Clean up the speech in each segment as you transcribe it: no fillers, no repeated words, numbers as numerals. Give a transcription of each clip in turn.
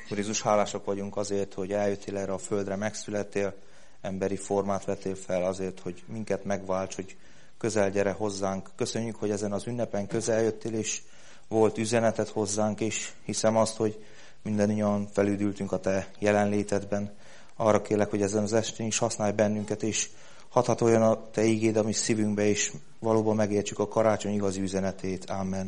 Úr Jézus, hálásak vagyunk azért, hogy eljöttél erre a földre, megszülettél, emberi formát vettél fel azért, hogy minket megválts, hogy közel gyere hozzánk. Köszönjük, hogy ezen az ünnepen közel jöttél, és volt üzeneted hozzánk, és hiszem azt, hogy mindannyian felüdültünk a te jelenlétedben. Arra kérlek, hogy ezen az estén is használj bennünket, és hathatoljon a te ígéd a mi szívünkbe, és valóban megértsük a karácsony igazi üzenetét. Amen.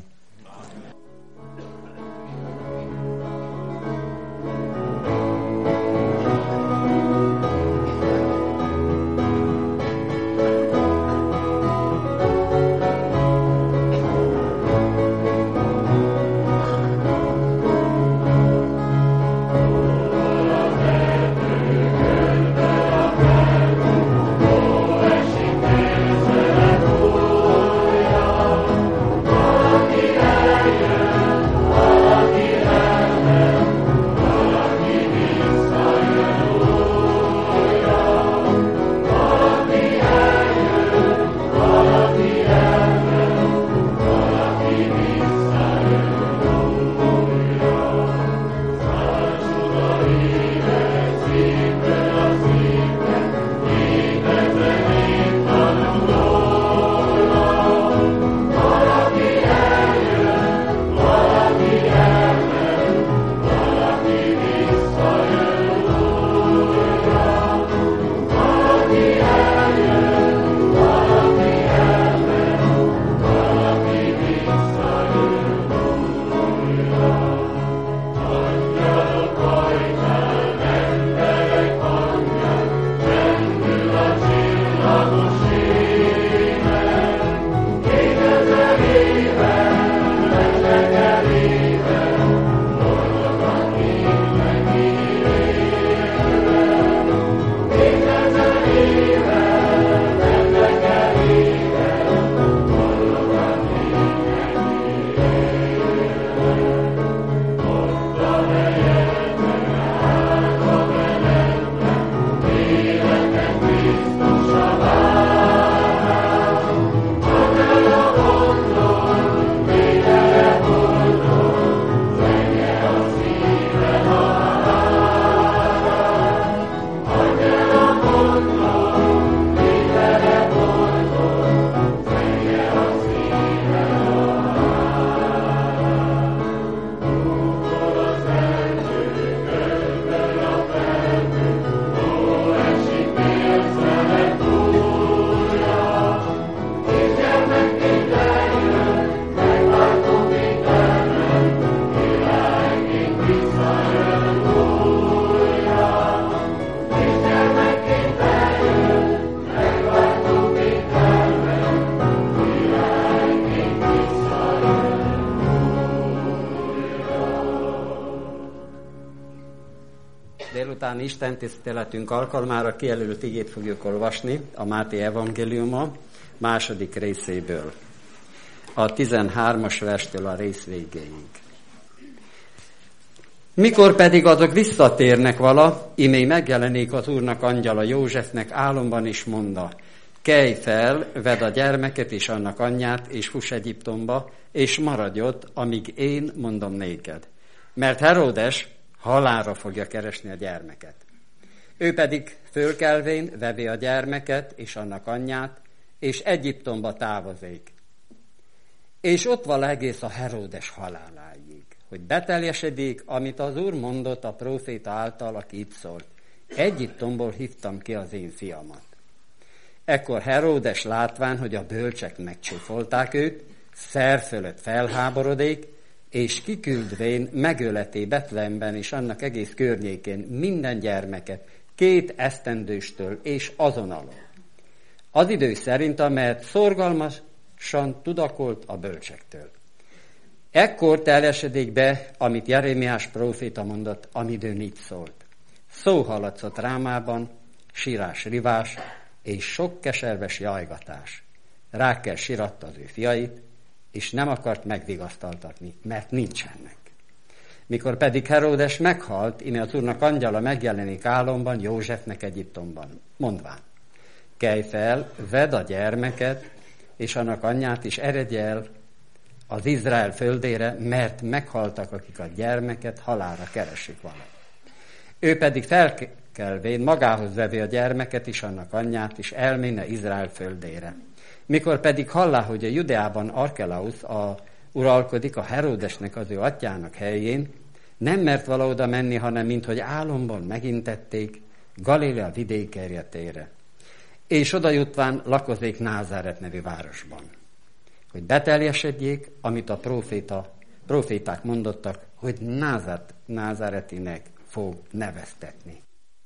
Délután istentiszteletünk alkalmára kijelölt igét fogjuk olvasni a Máté evangéliuma második részéből, a 13. verstől a rész végéig. Mikor pedig azok visszatérnek vala, imé megjelenik az Úrnak angyala Józsefnek álomban is mondta: kelj fel, vedd a gyermeket és annak anyját, és fuss Egyiptomba, és maradj ott, amíg én mondom néked. Mert Heródes halálra fogja keresni a gyermeket. Ő pedig fölkelvén vevi a gyermeket és annak anyját, és Egyiptomba távozik. És ott val egész a Heródes haláláig, hogy beteljesedik, amit az Úr mondott a próféta által, aki itt szólt: Egyiptomból hívtam ki az én fiamat. Ekkor Heródes látván, hogy a bölcsek megcsúfolták őt, szer fölött felháborodik, és kiküldvén megöleté Betlehemben és annak egész környékén minden gyermeket, 2 esztendőstől és azon alól. Az idő szerint, amelyet szorgalmasan tudakolt a bölcsektől. Ekkor teljesedik be, amit Jeremiás próféta mondott, amidőn így szólt: szó hallatszott Rámában, sírás, rivás, és sok keserves jajgatás. Rákel síratta az ő fiait, és nem akart megvigasztaltatni, mert nincsenek. Mikor pedig Heródes meghalt, ime az Úrnak angyala megjelenik álomban Józsefnek Egyiptomban, mondván: kelj fel, vedd a gyermeket, és annak anyját is eredj el az Izrael földére, mert meghaltak, akik a gyermeket halálra keresik vala. Ő pedig felkelvén magához vevi a gyermeket és annak anyját, és elméne Izrael földére. Mikor pedig hallá, hogy a Judeában Arkelausz uralkodik a Heródesnek, az ő atyának helyén, nem mert vala oda menni, hanem minthogy álomban megintették Galilea vidékerjetére. És oda jutván lakozik Názáret nevű városban, hogy beteljesedjék, amit a proféták mondottak, hogy Názáretinek fog neveztetni.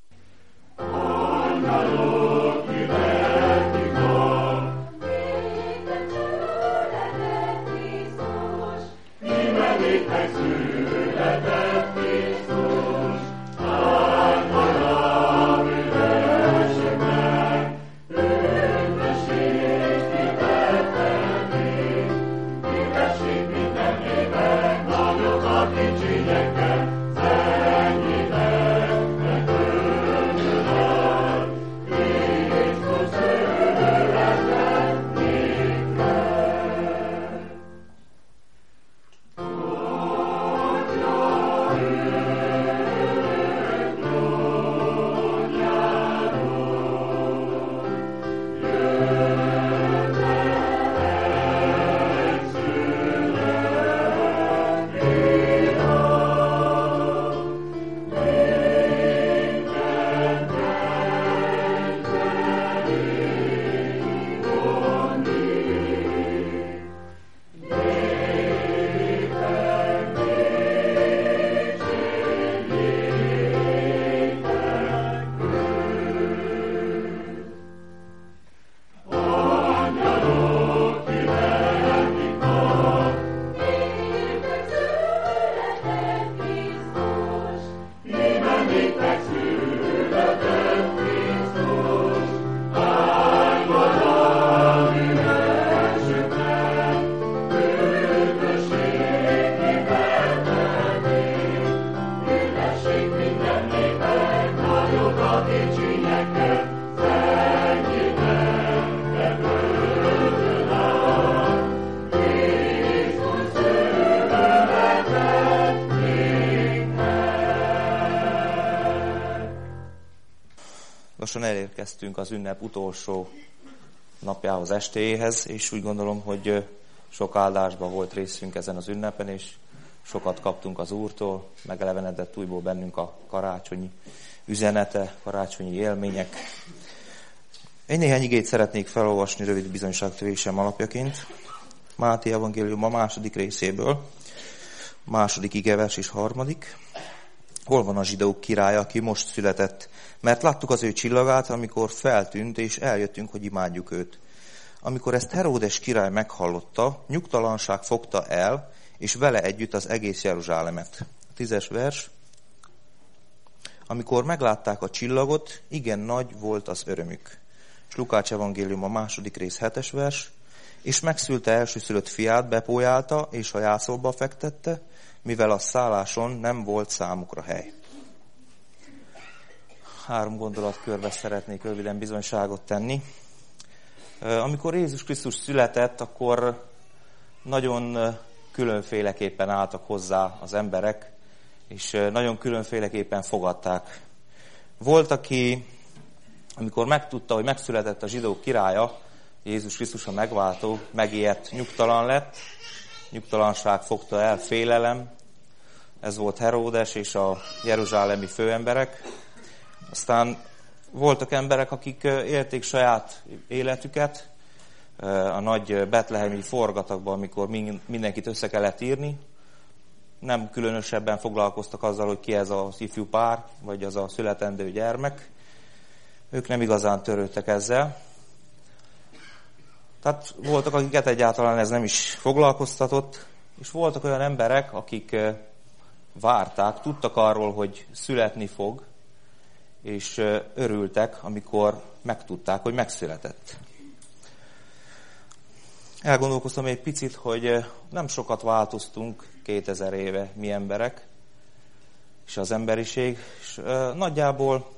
Lassan elérkeztünk az ünnep utolsó napjához, estéjéhez, és úgy gondolom, hogy sok áldásban volt részünk ezen az ünnepen, és sokat kaptunk az Úrtól, megelevenedett újból bennünk a karácsonyi üzenete, karácsonyi élmények. Egy néhány igét szeretnék felolvasni rövid bizonyságtevésem alapjaként. Máté evangélium a 2. részéből, 2. igevers és 3. Hol van a zsidók királya, aki most született? Mert láttuk az ő csillagát, amikor feltűnt, és eljöttünk, hogy imádjuk őt. Amikor ezt Heródes király meghallotta, nyugtalanság fogta el, és vele együtt az egész Jeruzsálemet. 10. vers. Amikor meglátták a csillagot, igen nagy volt az örömük. És Lukács evangélium a 2. rész 7. vers. És megszülte elsőszülött fiát, bepójálta, és a jászolba fektette, mivel a szálláson nem volt számukra hely. 3 gondolatkörbe szeretnék röviden bizonyságot tenni. Amikor Jézus Krisztus született, akkor nagyon különféleképpen álltak hozzá az emberek, és nagyon különféleképpen fogadták. Volt, aki, amikor megtudta, hogy megszületett a zsidók királya, Jézus Krisztus a megváltó, megijedt, nyugtalan lett, nyugtalanság fogta el, félelem. Ez volt Heródes és a jeruzsálemi főemberek. Aztán voltak emberek, akik élték saját életüket a nagy betlehemi forgatagban, amikor mindenkit össze kellett írni. Nem különösebben foglalkoztak azzal, hogy ki ez az ifjú pár, vagy az a születendő gyermek. Ők nem igazán törődtek ezzel. Tehát voltak, akiket egyáltalán ez nem is foglalkoztatott, és voltak olyan emberek, akik várták, tudtak arról, hogy születni fog, és örültek, amikor megtudták, hogy megszületett. Elgondolkoztam egy picit, hogy nem sokat változtunk 2000 éve mi emberek, és az emberiség, és nagyjából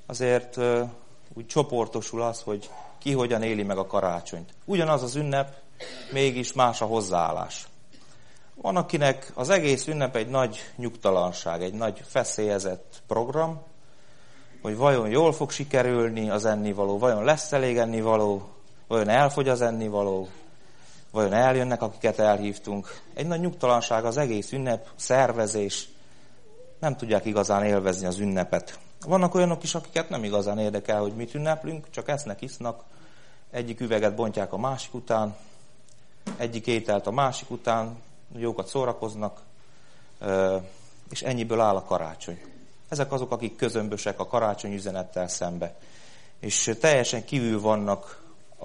azért úgy csoportosul az, hogy ki hogyan éli meg a karácsonyt. Ugyanaz az ünnep, mégis más a hozzáállás. Van, akinek az egész ünnep egy nagy nyugtalanság, egy nagy feszélyezett program, hogy vajon jól fog sikerülni az ennivaló, vajon lesz elég ennivaló, vajon elfogy az ennivaló, vajon eljönnek, akiket elhívtunk. Egy nagy nyugtalanság az egész ünnep, szervezés, nem tudják igazán élvezni az ünnepet. Vannak olyanok is, akiket nem igazán érdekel, hogy mit ünneplünk, csak esznek, isznak, egyik üveget bontják a másik után, egyik ételt a másik után, jókat szórakoznak, és ennyiből áll a karácsony. Ezek azok, akik közömbösek a karácsony üzenettel szembe. És teljesen kívül vannak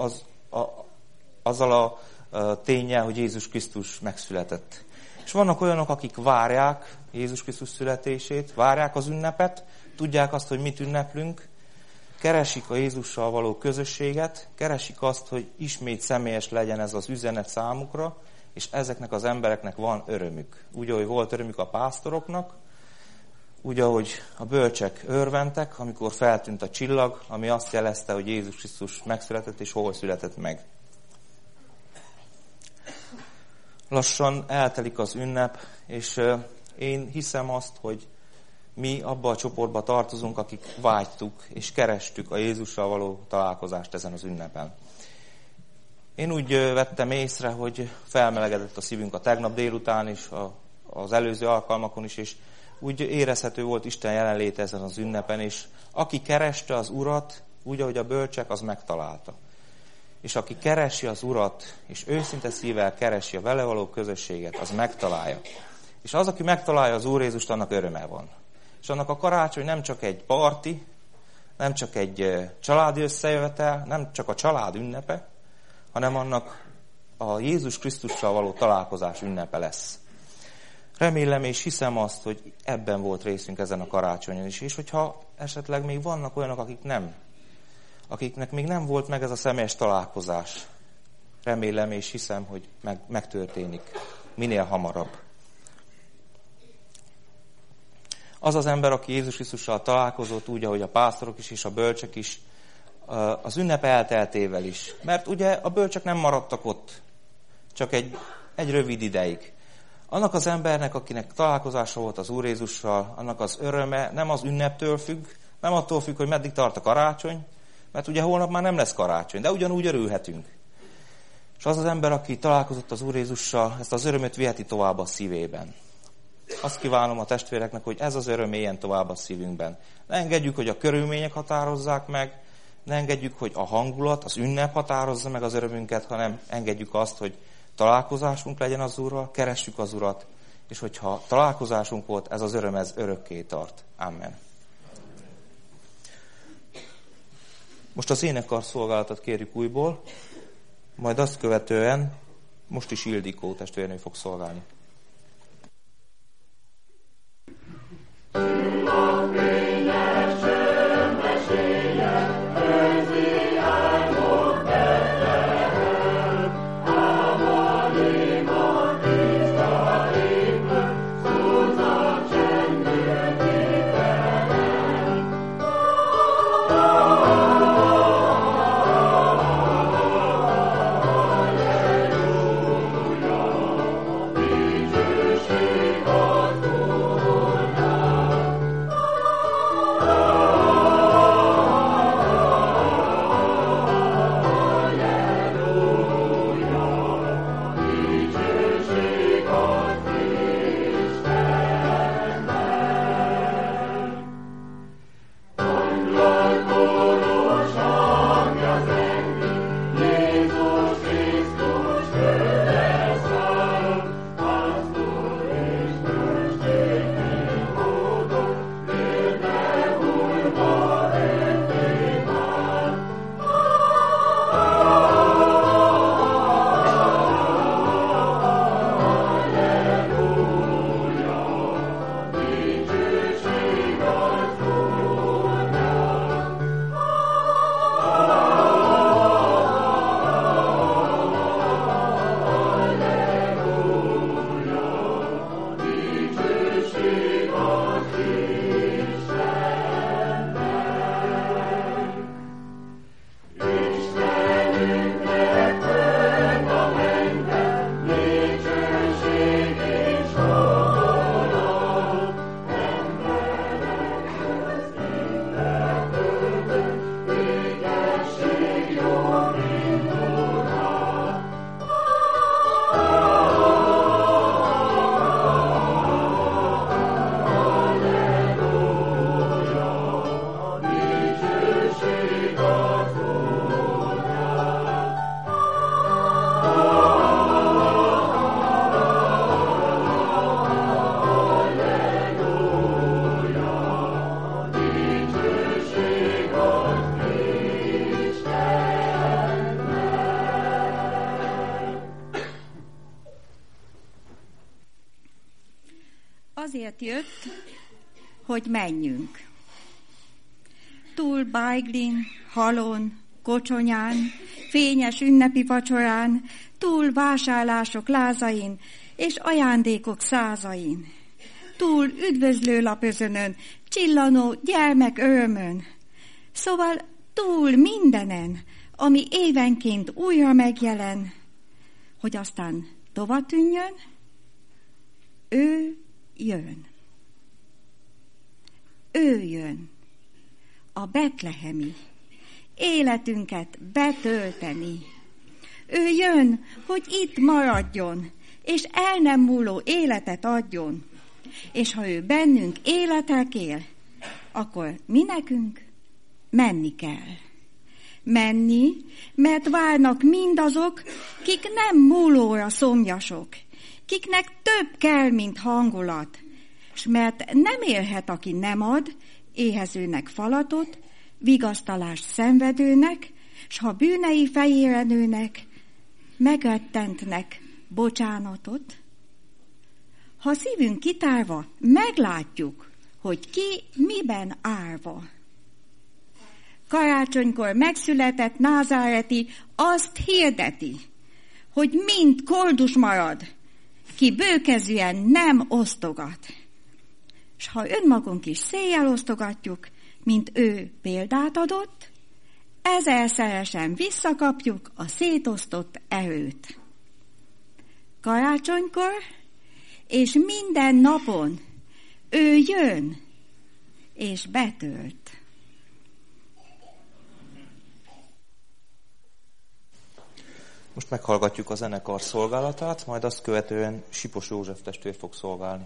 azzal a ténnyel, hogy Jézus Krisztus megszületett. És vannak olyanok, akik várják Jézus Krisztus születését, várják az ünnepet, tudják azt, hogy mit ünneplünk, keresik a Jézussal való közösséget, keresik azt, hogy ismét személyes legyen ez az üzenet számukra, és ezeknek az embereknek van örömük. Úgy, ahogy volt örömük a pásztoroknak, úgy, ahogy a bölcsek örventek, amikor feltűnt a csillag, ami azt jelezte, hogy Jézus Krisztus megszületett, és hol született meg. Lassan eltelik az ünnep, és én hiszem azt, hogy mi abba a csoportba tartozunk, akik vágytuk és kerestük a Jézussal való találkozást ezen az ünnepen. Én úgy vettem észre, hogy felmelegedett a szívünk a tegnap délután is, az előző alkalmakon is, és úgy érezhető volt Isten jelenléte ezen az ünnepen, és aki kereste az Urat, úgy, ahogy a bölcsek, az megtalálta. És aki keresi az Urat, és őszinte szívvel keresi a vele való közösséget, az megtalálja. És az, aki megtalálja az Úr Jézust, annak öröme van. És annak a karácsony nem csak egy parti, nem csak egy családi összejövetel, nem csak a család ünnepe, hanem annak a Jézus Krisztussal való találkozás ünnepe lesz. Remélem és hiszem azt, hogy ebben volt részünk ezen a karácsonyon is. És hogyha esetleg még vannak olyanok, akiknek még nem volt meg ez a személyes találkozás, remélem és hiszem, hogy megtörténik minél hamarabb. Az az ember, aki Jézus Krisztussal találkozott, úgy, ahogy a pásztorok is és a bölcsek is, az ünnep elteltével is. Mert ugye a bölcsek nem maradtak ott, csak egy rövid ideig. Annak az embernek, akinek találkozása volt az Úr Jézussal, annak az öröme nem az ünneptől függ, nem attól függ, hogy meddig tart a karácsony, mert ugye holnap már nem lesz karácsony, de ugyanúgy örülhetünk. És az az ember, aki találkozott az Úr Jézussal, ezt az örömöt viheti tovább a szívében. Azt kívánom a testvéreknek, hogy ez az öröm éljen tovább a szívünkben. Ne engedjük, hogy a körülmények határozzák meg, ne engedjük, hogy a hangulat, az ünnep határozza meg az örömünket, hanem engedjük azt, hogy találkozásunk legyen az Úrral, keressük az Urat, és hogyha találkozásunk volt, ez az öröm, ez örökké tart. Amen. Most az énekkar szolgálatot kérjük újból, majd azt követően most is Ildikó testvérnő fog szolgálni. Alleluia, azért jött, hogy menjünk. Túl Bajglin, halon, kocsonyán, fényes ünnepi vacsorán, túl vásárlások lázain és ajándékok százain, túl üdvözlőlapözönön, csillanó gyermek örömön, szóval túl mindenen, ami évenként újra megjelen, hogy aztán tovatűnjön, ő jön. Ő jön, a betlehemi, életünket betölteni. Ő jön, hogy itt maradjon, és el nem múló életet adjon. És ha ő bennünk életek él, akkor mi nekünk menni kell. Menni, mert várnak mindazok, kik nem múlóra szomjasok, kiknek több kell, mint hangulat, s mert nem élhet, aki nem ad éhezőnek falatot, vigasztalást szenvedőnek, s ha bűnei fejére nőnek, megrettentnek bocsánatot. Ha szívünk kitárva, meglátjuk, hogy ki miben árva. Karácsonykor megszületett názáreti azt hirdeti, hogy mind koldus marad, ki bőkezűen nem osztogat. S ha önmagunk is széjjel osztogatjuk, mint ő példát adott, ezerszeresen visszakapjuk a szétosztott erőt. Karácsonykor és minden napon ő jön és betölt. Most meghallgatjuk a zenekar szolgálatát, majd azt követően Sipos József testvér fog szolgálni.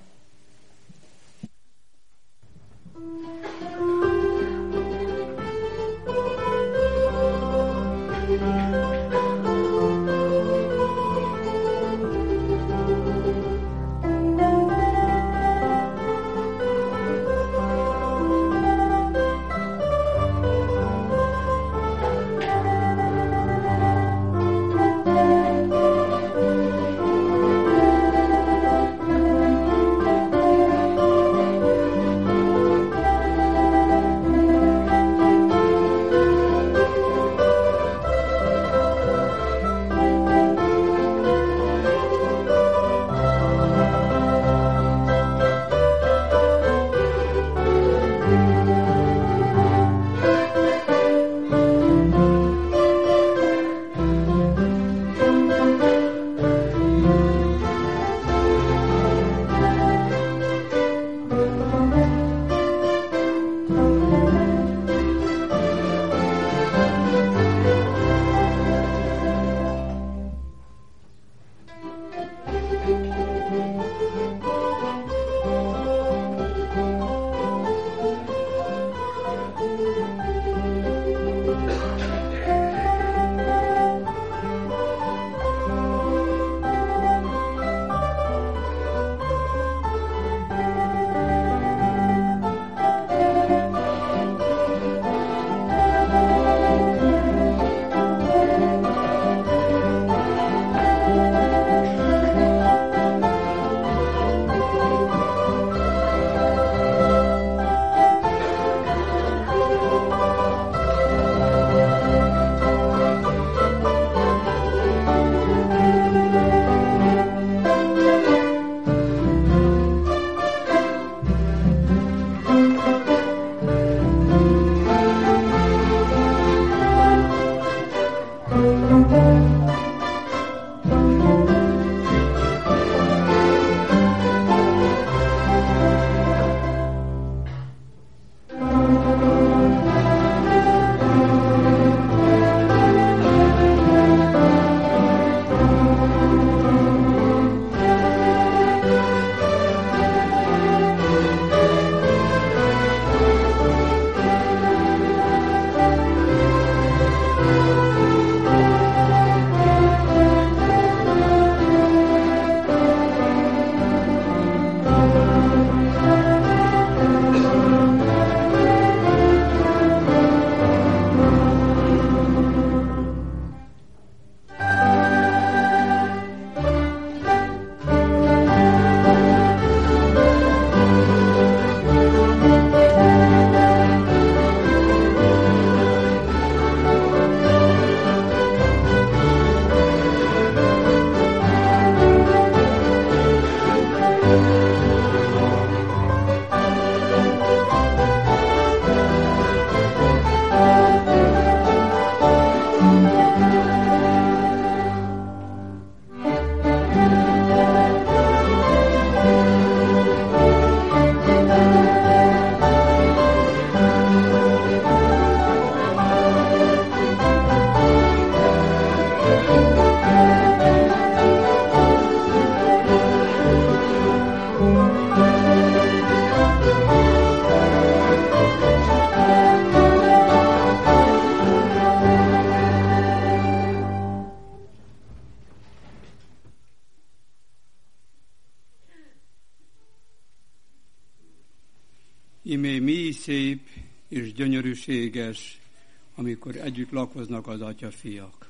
Íme mi szép és gyönyörűséges, amikor együtt lakoznak az atya-fiak.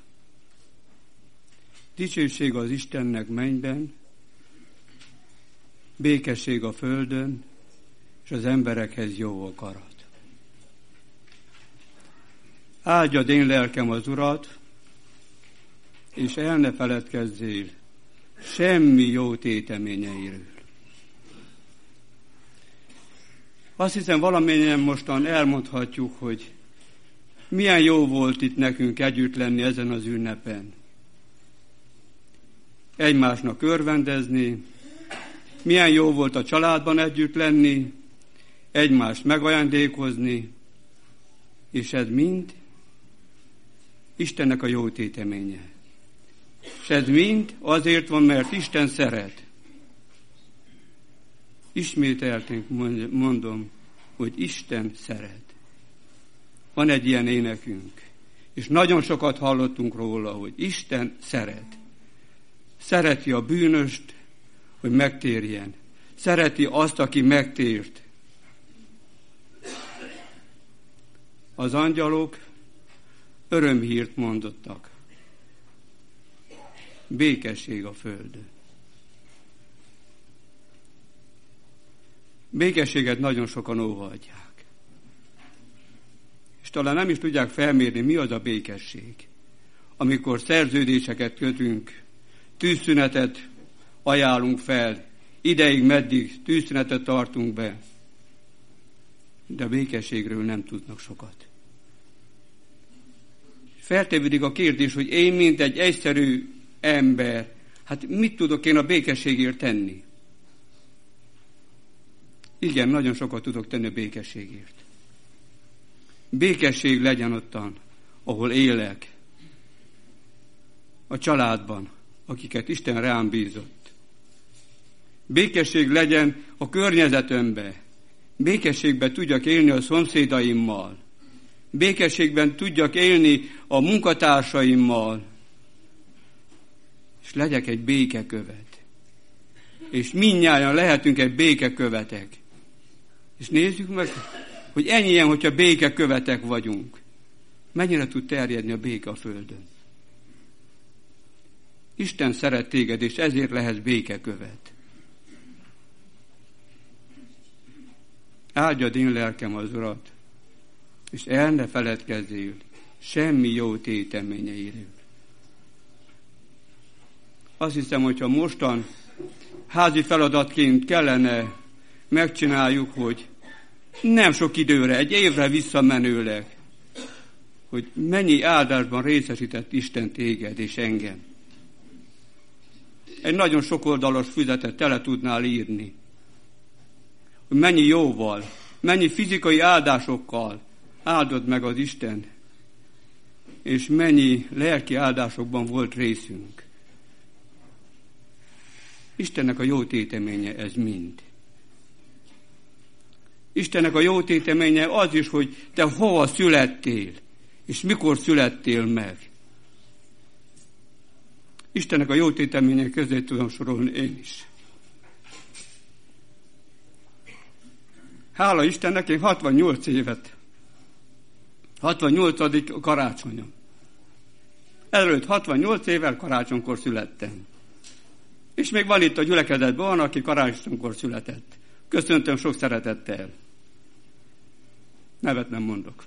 Dicsőség az Istennek mennyben, békesség a földön, és az emberekhez jó akarat. Áldjad én lelkem az Urat, és el ne feledkezzél semmi jó téteményeiről. Azt hiszem, valamennyien mostan elmondhatjuk, hogy milyen jó volt itt nekünk együtt lenni ezen az ünnepen. Egymásnak örvendezni, milyen jó volt a családban együtt lenni, egymást megajándékozni, és ez mind Istennek a jó téteménye. És ez mind azért van, mert Isten szeret. Ismételten mondom, hogy Isten szeret. Van egy ilyen énekünk, és nagyon sokat hallottunk róla, hogy Isten szeret. Szereti a bűnöst, hogy megtérjen. Szereti azt, aki megtért. Az angyalok örömhírt mondottak. Békesség a földön. Békességet nagyon sokan óhajtják. És talán nem is tudják felmérni, mi az a békesség. Amikor szerződéseket kötünk, tűzszünetet ajánlunk fel, ideig, meddig tűzszünetet tartunk be, de a békességről nem tudnak sokat. Feltevődik a kérdés, hogy én, mint egy egyszerű ember, hát mit tudok én a békességért tenni? Igen, nagyon sokat tudok tenni a békességért. Békesség legyen ottan, ahol élek, a családban, akiket Isten rám bízott. Békesség legyen a környezetemben. Békességben tudjak élni a szomszédaimmal. Békességben tudjak élni a munkatársaimmal. És legyek egy békekövet. És mindnyájan lehetünk egy békekövetek. És nézzük meg, hogy ennyien, hogyha békekövetek vagyunk, mennyire tud terjedni a béke a földön. Isten szeret téged, és ezért lehetsz békekövet. Áldjad én lelkem az Urat, és el ne feledkezzél semmi jó téteményeiről. Azt hiszem, hogyha mostan házi feladatként kellene megcsináljuk, hogy nem sok időre, egy évre visszamenőleg, hogy mennyi áldásban részesített Isten téged és engem. Egy nagyon sokoldalas füzetet tele tudnál írni. Hogy mennyi jóval, mennyi fizikai áldásokkal áldott meg az Isten, és mennyi lelki áldásokban volt részünk. Istennek a jó téteménye ez mind. Istennek a jó téteménye az is, hogy te hova születtél, és mikor születtél meg. Istennek a jó téteménye közé tudom sorolni én is. Hála Istennek, én 68 évet, 68. karácsonyom. Előtt 68 évvel karácsonykor születtem. És még van itt a gyülekezetben van, aki karácsonykor született. Köszöntöm sok szeretettel. Nevet nem mondok.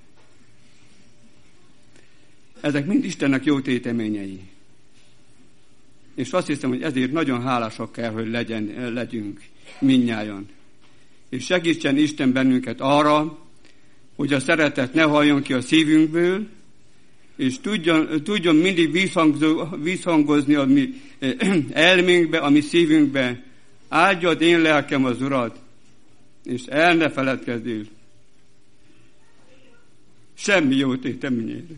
Ezek mind Istennek jó téteményei. És azt hiszem, hogy ezért nagyon hálásak kell, hogy legyünk mindnyájan. És segítsen Isten bennünket arra, hogy a szeretet ne halljon ki a szívünkből, és tudjon mindig visszhangozni a mi elménkbe, a mi szívünkbe. Áldjad én lelkem az Urat, és el ne feledkezzél semmi jó téteményéről.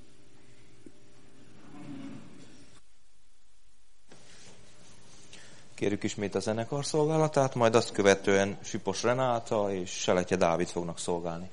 Kérjük ismét a zenekar szolgálatát, majd azt követően Sipos Renáta és Seletje Dávid fognak szolgálni.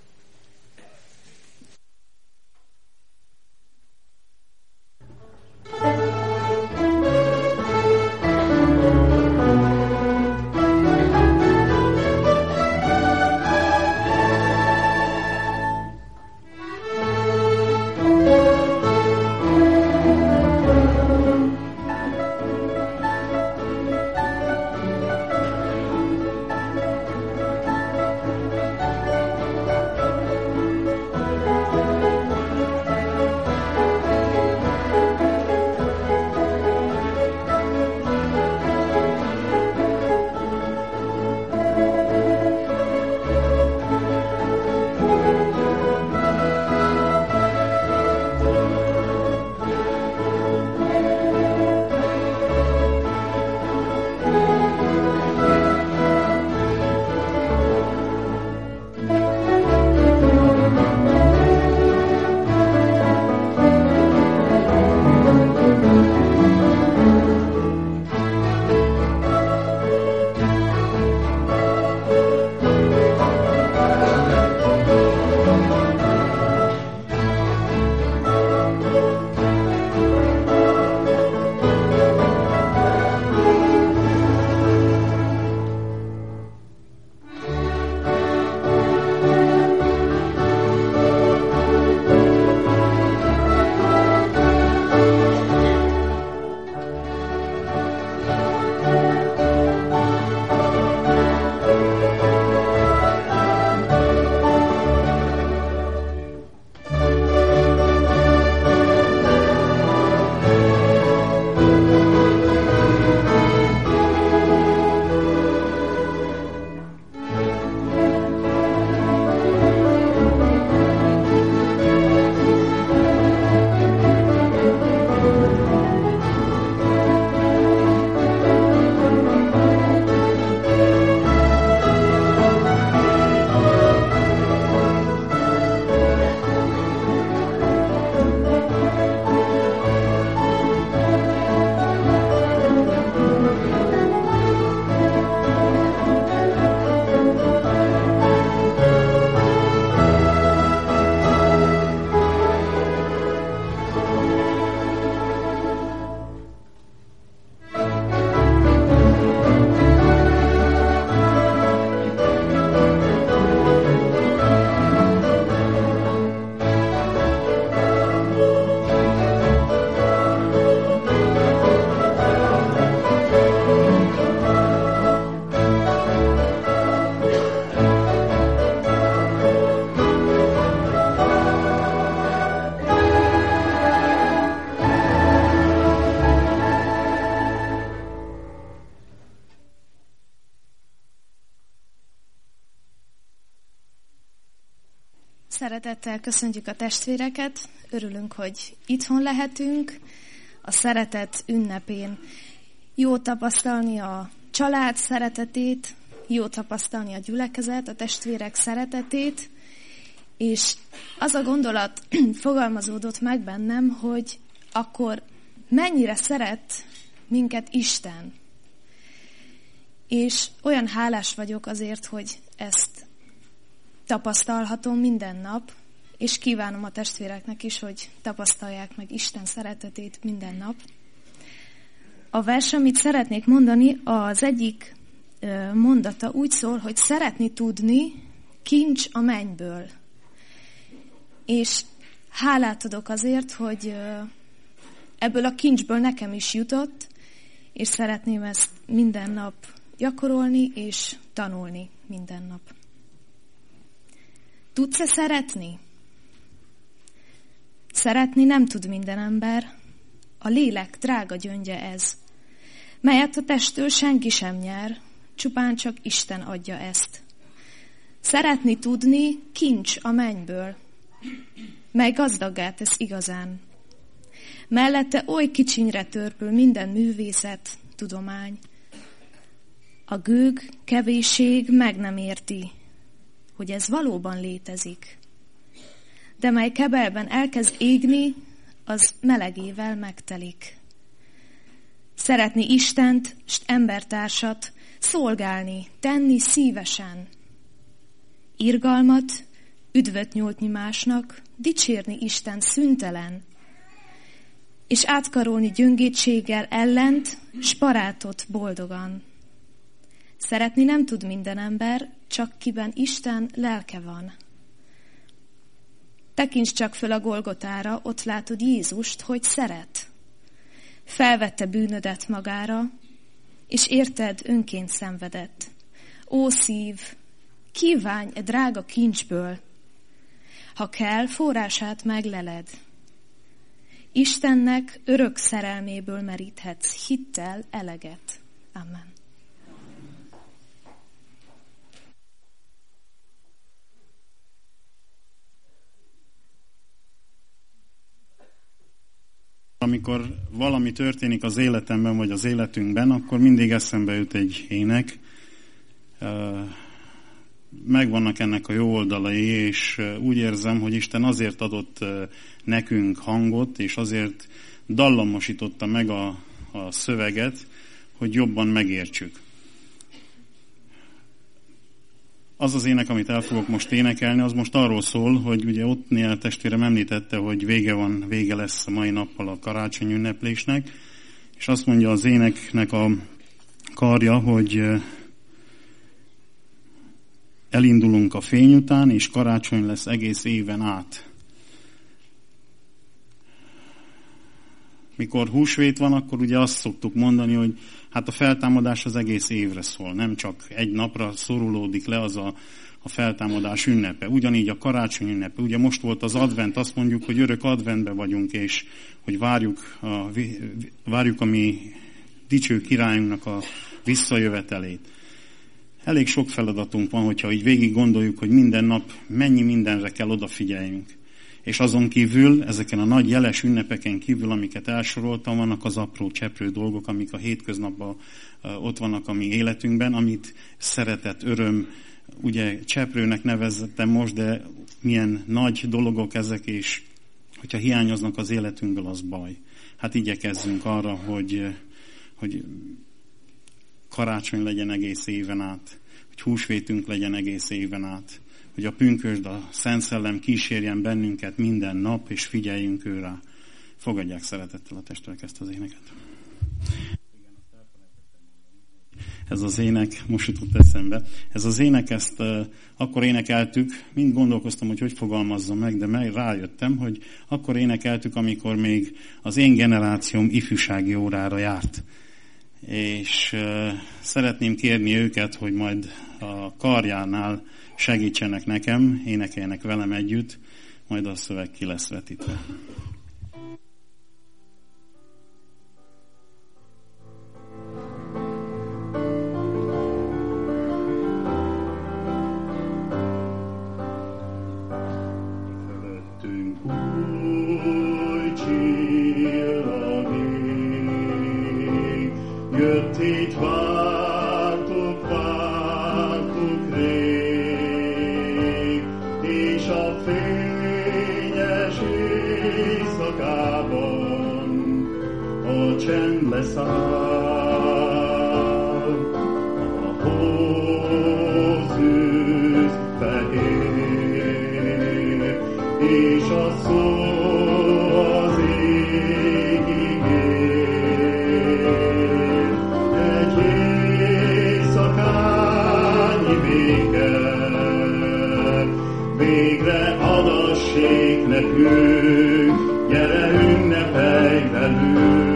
Szeretettel köszöntjük a testvéreket, örülünk, hogy itthon lehetünk, a szeretet ünnepén. Jó tapasztalni a család szeretetét, jó tapasztalni a gyülekezet, a testvérek szeretetét, és az a gondolat fogalmazódott meg bennem, hogy akkor mennyire szeret minket Isten. És olyan hálás vagyok azért, hogy ezt tapasztalhatom minden nap, és kívánom a testvéreknek is, hogy tapasztalják meg Isten szeretetét minden nap. A vers, amit szeretnék mondani, az egyik mondata úgy szól, hogy szeretni tudni kincs a mennyből. És hálát adok azért, hogy ebből a kincsből nekem is jutott, és szeretném ezt minden nap gyakorolni és tanulni minden nap. Tudsz-e szeretni? Szeretni nem tud minden ember, a lélek drága gyöngye ez, melyet a testtől senki sem nyer, csupán csak Isten adja ezt. Szeretni tudni kincs a mennyből, mely gazdaggá tesz igazán. Mellette oly kicsinyre törpül minden művészet, tudomány. A gőg, kevésség meg nem érti, hogy ez valóban létezik. De mely kebelben elkezd égni, az melegével megtelik. Szeretni Istent, s embertársat, szolgálni, tenni szívesen. Irgalmat, üdvöt nyújtni másnak, dicsérni Isten szüntelen. És átkarolni gyöngétséggel ellent, s barátot boldogan. Szeretni nem tud minden ember, csak kiben Isten lelke van. Tekints csak föl a Golgotára, ott látod Jézust, hogy szeret. Felvette bűnödet magára, és érted önként szenvedett. Ó szív, kívánj e drága kincsből, ha kell, forrását megleled. Istennek örök szerelméből meríthetsz hittel eleget. Amen. Amikor valami történik az életemben, vagy az életünkben, akkor mindig eszembe jut egy ének. Megvannak ennek a jó oldalai, és úgy érzem, hogy Isten azért adott nekünk hangot, és azért dallamosította meg a szöveget, hogy jobban megértsük. Az az ének, amit el fogok most énekelni, az most arról szól, hogy ugye ott néha testvérem említette, hogy vége lesz a mai nappal a karácsony ünneplésnek, és azt mondja az éneknek a karja, hogy elindulunk a fény után, és karácsony lesz egész éven át. Mikor húsvét van, akkor ugye azt szoktuk mondani, hogy hát a feltámadás az egész évre szól, nem csak egy napra szorulódik le az a feltámadás ünnepe. Ugyanígy a karácsony ünnepe. Ugye most volt az advent, azt mondjuk, hogy örök adventben vagyunk, és hogy várjuk a mi dicső királyunknak a visszajövetelét. Elég sok feladatunk van, hogyha így végig gondoljuk, hogy minden nap mennyi mindenre kell odafigyeljünk. És azon kívül, ezeken a nagy jeles ünnepeken kívül, amiket elsoroltam, vannak az apró cseprő dolgok, amik a hétköznapban ott vannak a mi életünkben, amit szeretet, öröm, ugye cseprőnek neveztem most, de milyen nagy dologok ezek, és hogyha hiányoznak az életünkből, az baj. Hát igyekezzünk arra, hogy karácsony legyen egész éven át, hogy húsvétünk legyen egész éven át, hogy a pünkösd, a Szent Szellem kísérjen bennünket minden nap, és figyeljünk ő rá. Fogadják szeretettel a testvérek ezt az éneket. Ez az ének, most jutott eszembe. Ez az ének, ezt akkor énekeltük, mind gondolkoztam, hogy fogalmazzam meg, de rájöttem, hogy akkor énekeltük, amikor még az én generációm ifjúsági órára járt. És szeretném kérni őket, hogy majd a karjánál segítsenek nekem, énekeljenek velem együtt, majd a szöveg ki lesz vetítve. a fényes éjszakában a csend leszáll, a hószűz fehér, és a szó az égig ér. Egy éjszakányi béke végre adassék nekünk, gyere ünnepelj velünk.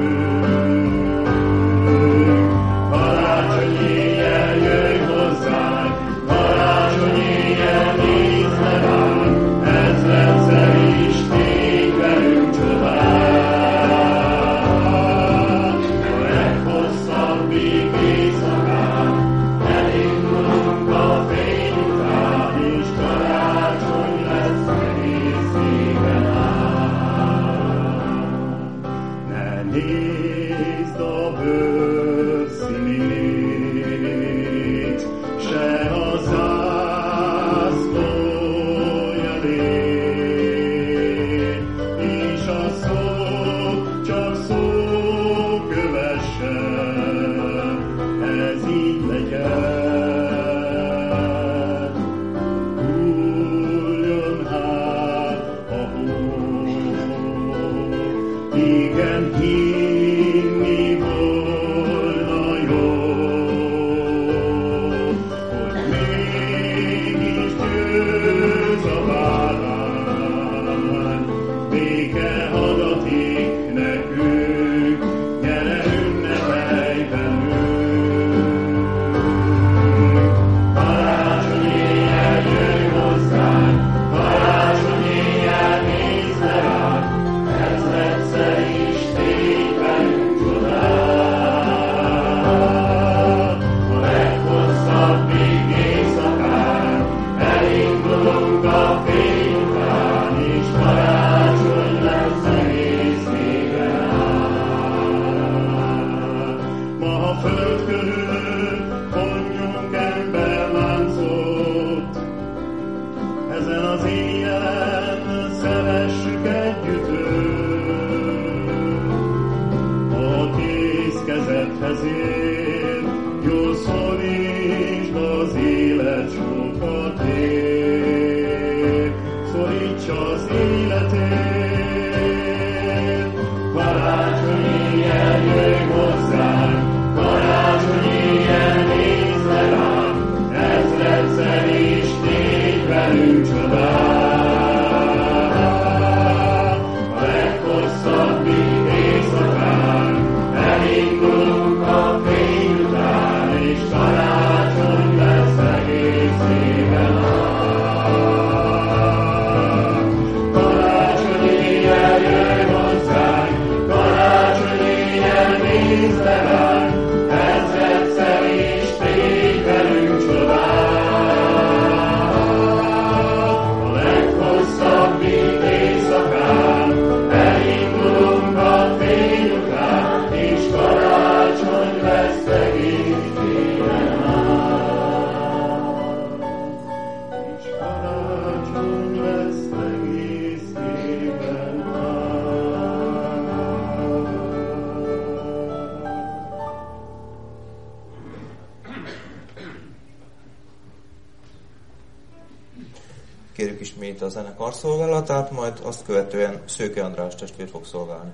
Karácsony éjjel jöjj hozzánk, karácsony éjjel nézd le ránk, ezredszer is tégy velünk csodát. A leghosszabbik éjszakán elindulunk a fény után, és karácsony lesz egész éven át. Ne nézd a bőrszínét, se a zászló jelét, és a szó csak szó kövesse, ez így legyen. Hulljon hát a hó, igen, hinni volna jó, hogy mégis győz a bárány, béke adatik nekünk, gyere ünnepelj velünk. Karácsony éjjel jöjj hozzánk, karácsony éjjel nézd le ránk, ezredszer is tégy velünk csodát. A leghosszabbik éjszakán elindulunk a fény után, és karácsony lesz egész éven át. Ma a föld körül vonjunk emberláncot, ezen az éjjelen szeressük együtt őt. A kész kezedhez ér, jól szorítsd az élet sokat ér. Szoríts az életért, karácsony éjjel jöjj hozzánk, karácsony éjjel nézd le ránk, ezredszer is tégy velünk csodát. A leghosszabbik éjszakán elindulunk a fény után, és karácsony lesz egész éven át. Karácsony éjjel jöjj hozzánk, karácsony éjjel nézd le ránk, ezredszer is tégy velünk csodát. A leghosszabbik éjszakán elindulunk a fény után, és karácsony lesz egész éven át. És karácsony lesz egész éven át. Kérjük ismét a zenekar szolgálatát, majd azt követően Szőke András testvér fog szolgálni.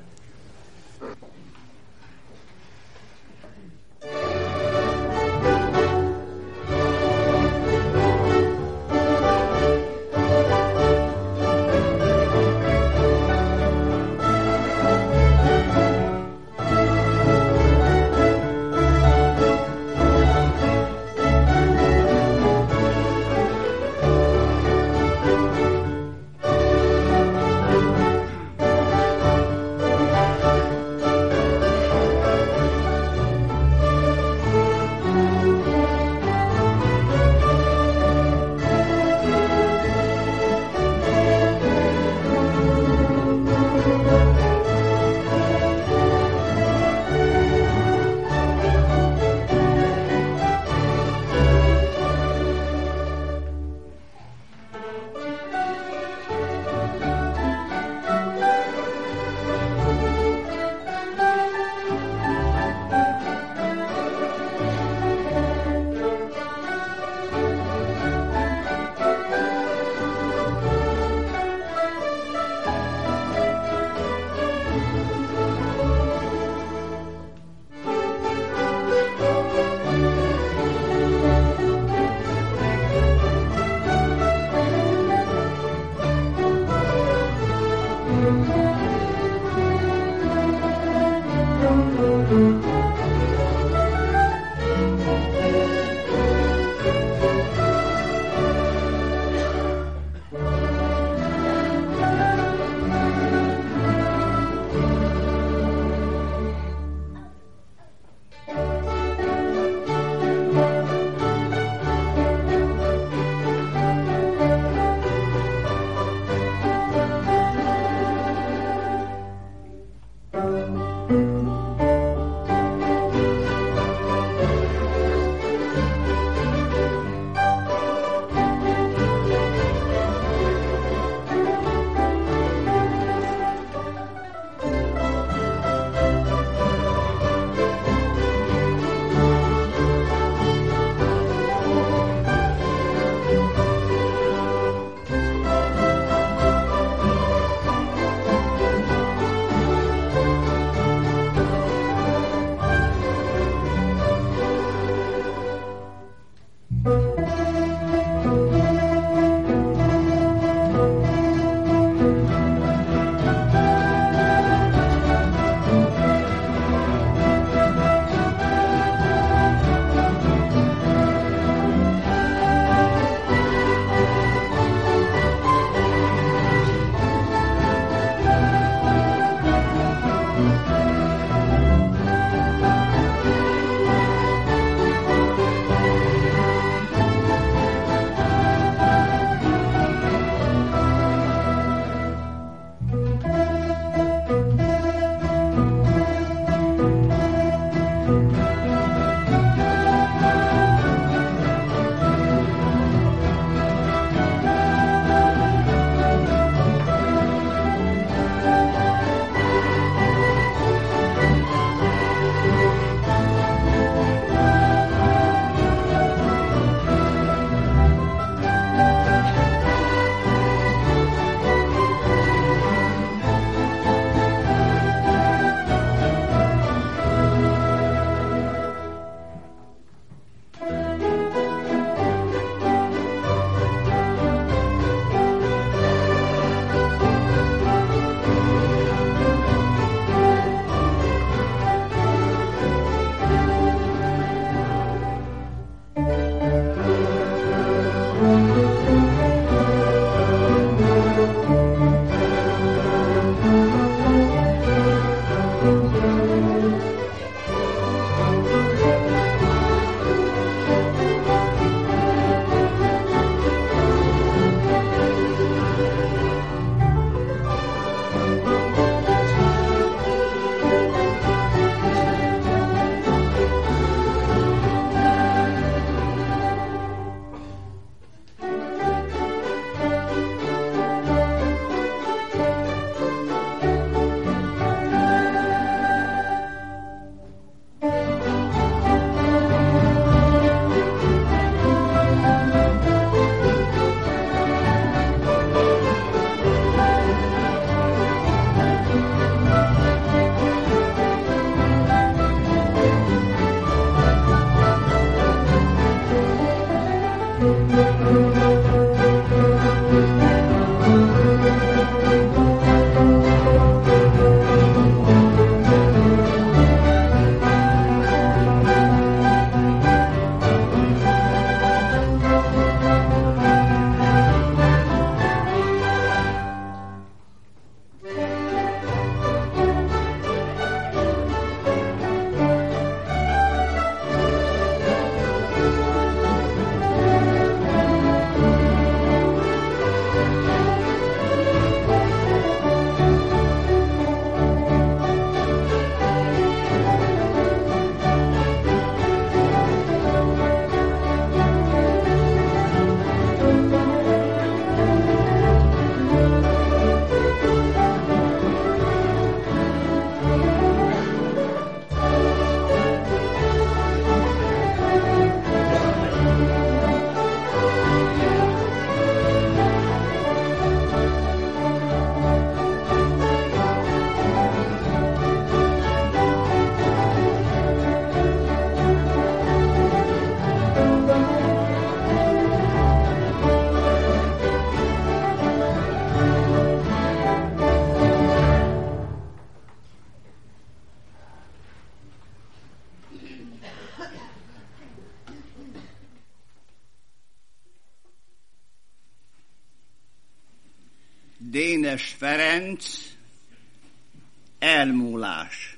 Dénes Ferenc, elmúlás.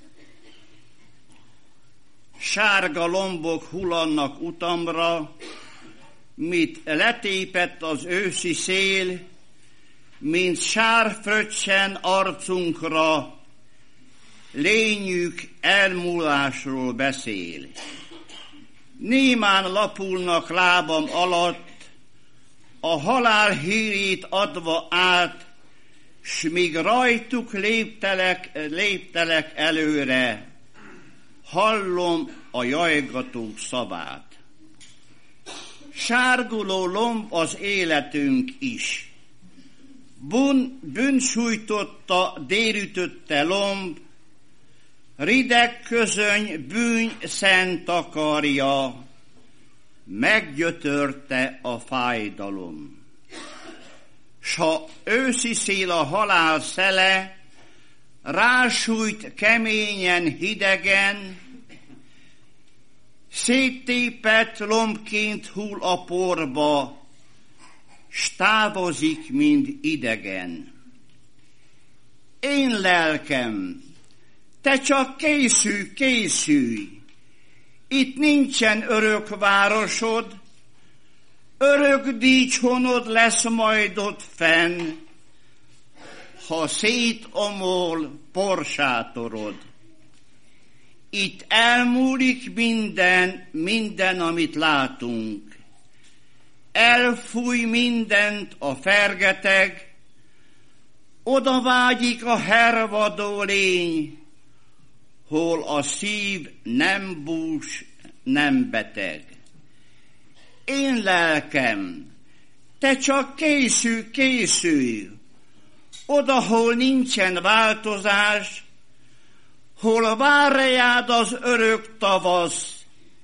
Sárga lombok hullannak utamra, mit letépett az őszi szél, mint sárfröccsen arcunkra, lényük elmúlásról beszél. Némán lapulnak lábam alatt, a halál hírét adva át, s míg rajtuk léptelek előre, hallom a jajgatók szavát. Sárguló lomb az életünk is. Bűnsújtotta, délütötte lomb, rideg közöny bűny szent akarja, meggyötörte a fájdalom. S ha őszi szél a halál szele, rásújt keményen hidegen, széttépett lombként hull a porba, s távozik, mind idegen. Én lelkem, te csak készülj, készülj! Itt nincsen örök városod, örök díjhonod lesz majd ott fenn, ha szétomol porsátorod. Itt elmúlik minden, amit látunk. Elfúj mindent a fergeteg, oda vágyik a hervadó lény, hol a szív nem bús, nem beteg. Én lelkem, te csak készülj, készülj, oda, hol nincsen változás, hol vár reád az örök tavasz,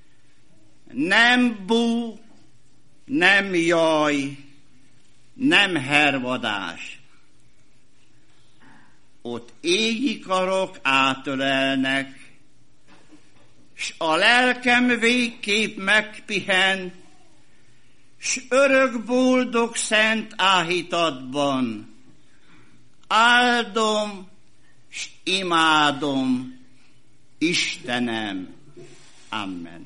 nem bú, nem jaj, nem hervadás. Ott égi karok átölelnek, s a lelkem végképp megpihen, s örök boldog szent áhítatban áldom, s imádom Istenem. Amen.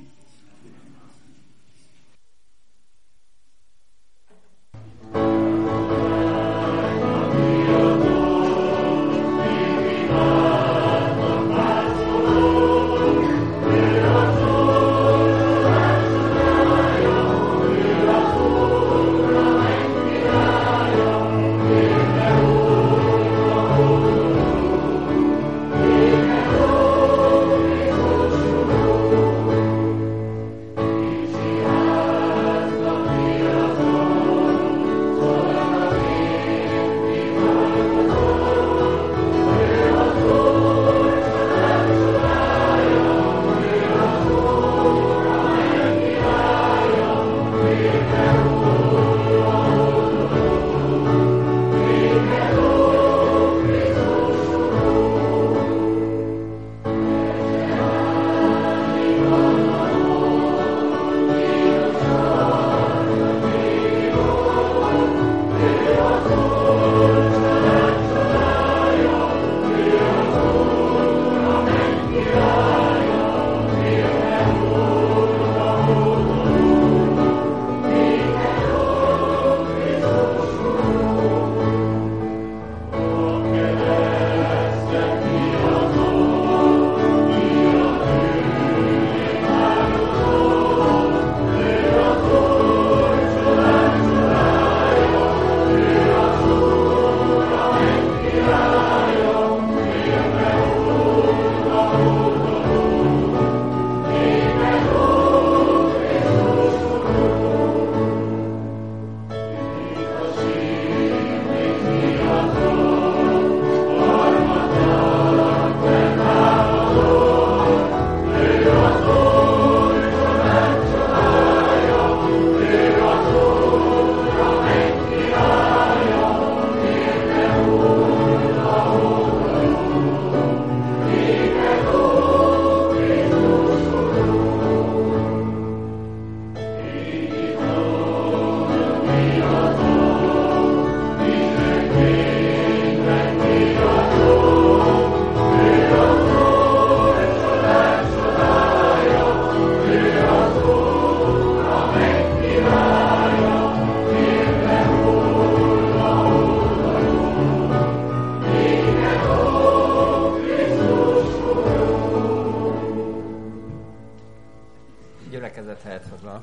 Úrra.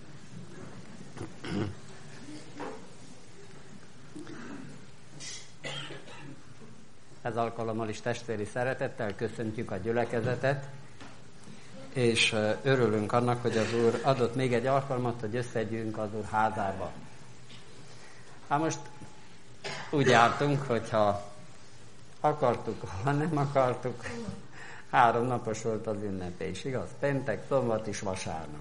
Ez alkalommal is testvéri szeretettel köszöntjük a gyülekezetet, és örülünk annak, hogy az Úr adott még egy alkalmat, hogy összegyűjünk az Úr házába. Hát most úgy jártunk, hogyha akartuk, ha nem akartuk, 3 napos volt az ünnepés, igaz? Péntek, szombat és vasárnap.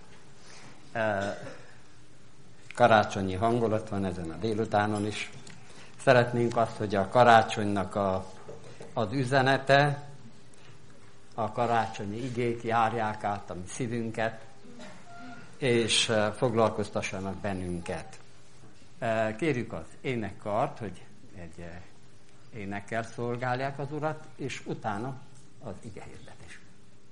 Karácsonyi hangulat van ezen a délutánon is. Szeretnénk azt, hogy a karácsonynak az üzenete, a karácsonyi igék járják át a mi szívünket, és foglalkoztassanak bennünket. Kérjük az énekkart, hogy egy énekkel szolgálják az Urat, és utána az igehirdetés.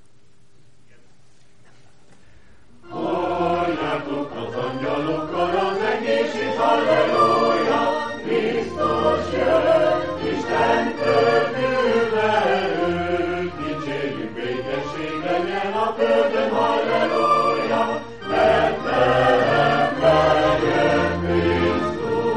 Halljátok az angyalokkal az egészség, halleluja! Krisztus jön, Isten többülve őt, dicsérjük, békesség legyen a földön, halleluja! Bethlehembe jön Krisztus.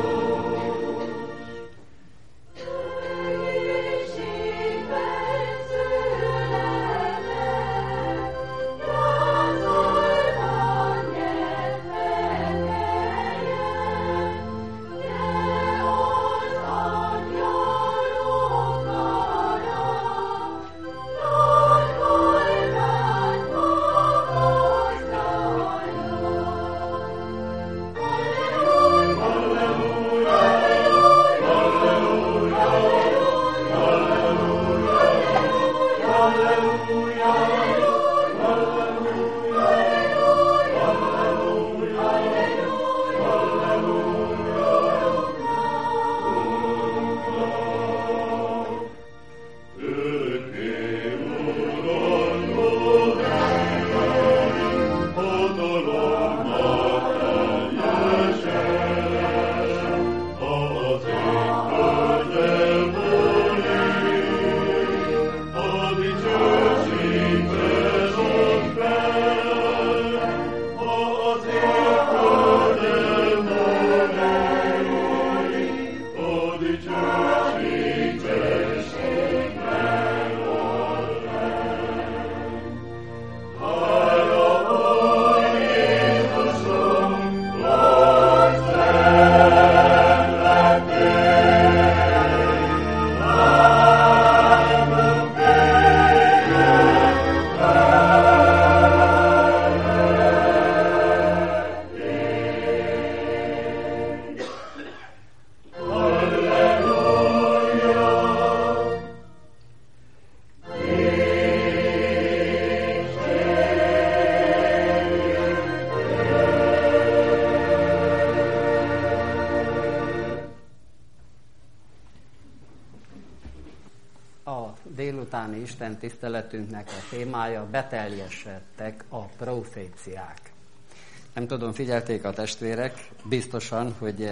Délutáni Isten tiszteletünknek a témája beteljesedtek a proféciák. Nem tudom, figyelték a testvérek, biztosan, hogy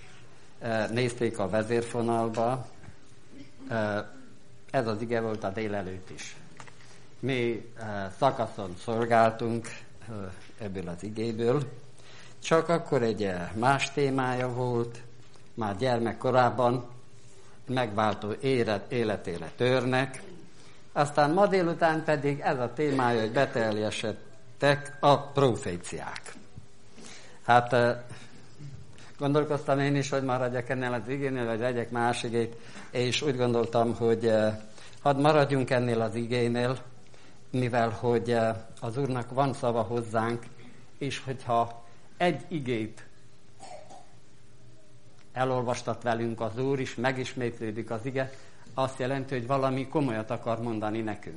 nézték a vezérfonalba, ez az ige volt a délelőtt is. Mi szakaszon szolgáltunk ebből az igéből, csak akkor egy más témája volt, már gyermekkorában megváltó életére törnek, aztán ma délután pedig ez a témája, hogy beteljesedtek a proféciák. Hát gondolkoztam én is, hogy maradjak ennél az igénél, vagy vegyek más igét, és úgy gondoltam, hogy hadd maradjunk ennél az igénél, mivel hogy az Úrnak van szava hozzánk, és hogyha egy igét elolvastat velünk az Úr, és megismétlődik az ige, azt jelenti, hogy valami komolyat akar mondani nekünk.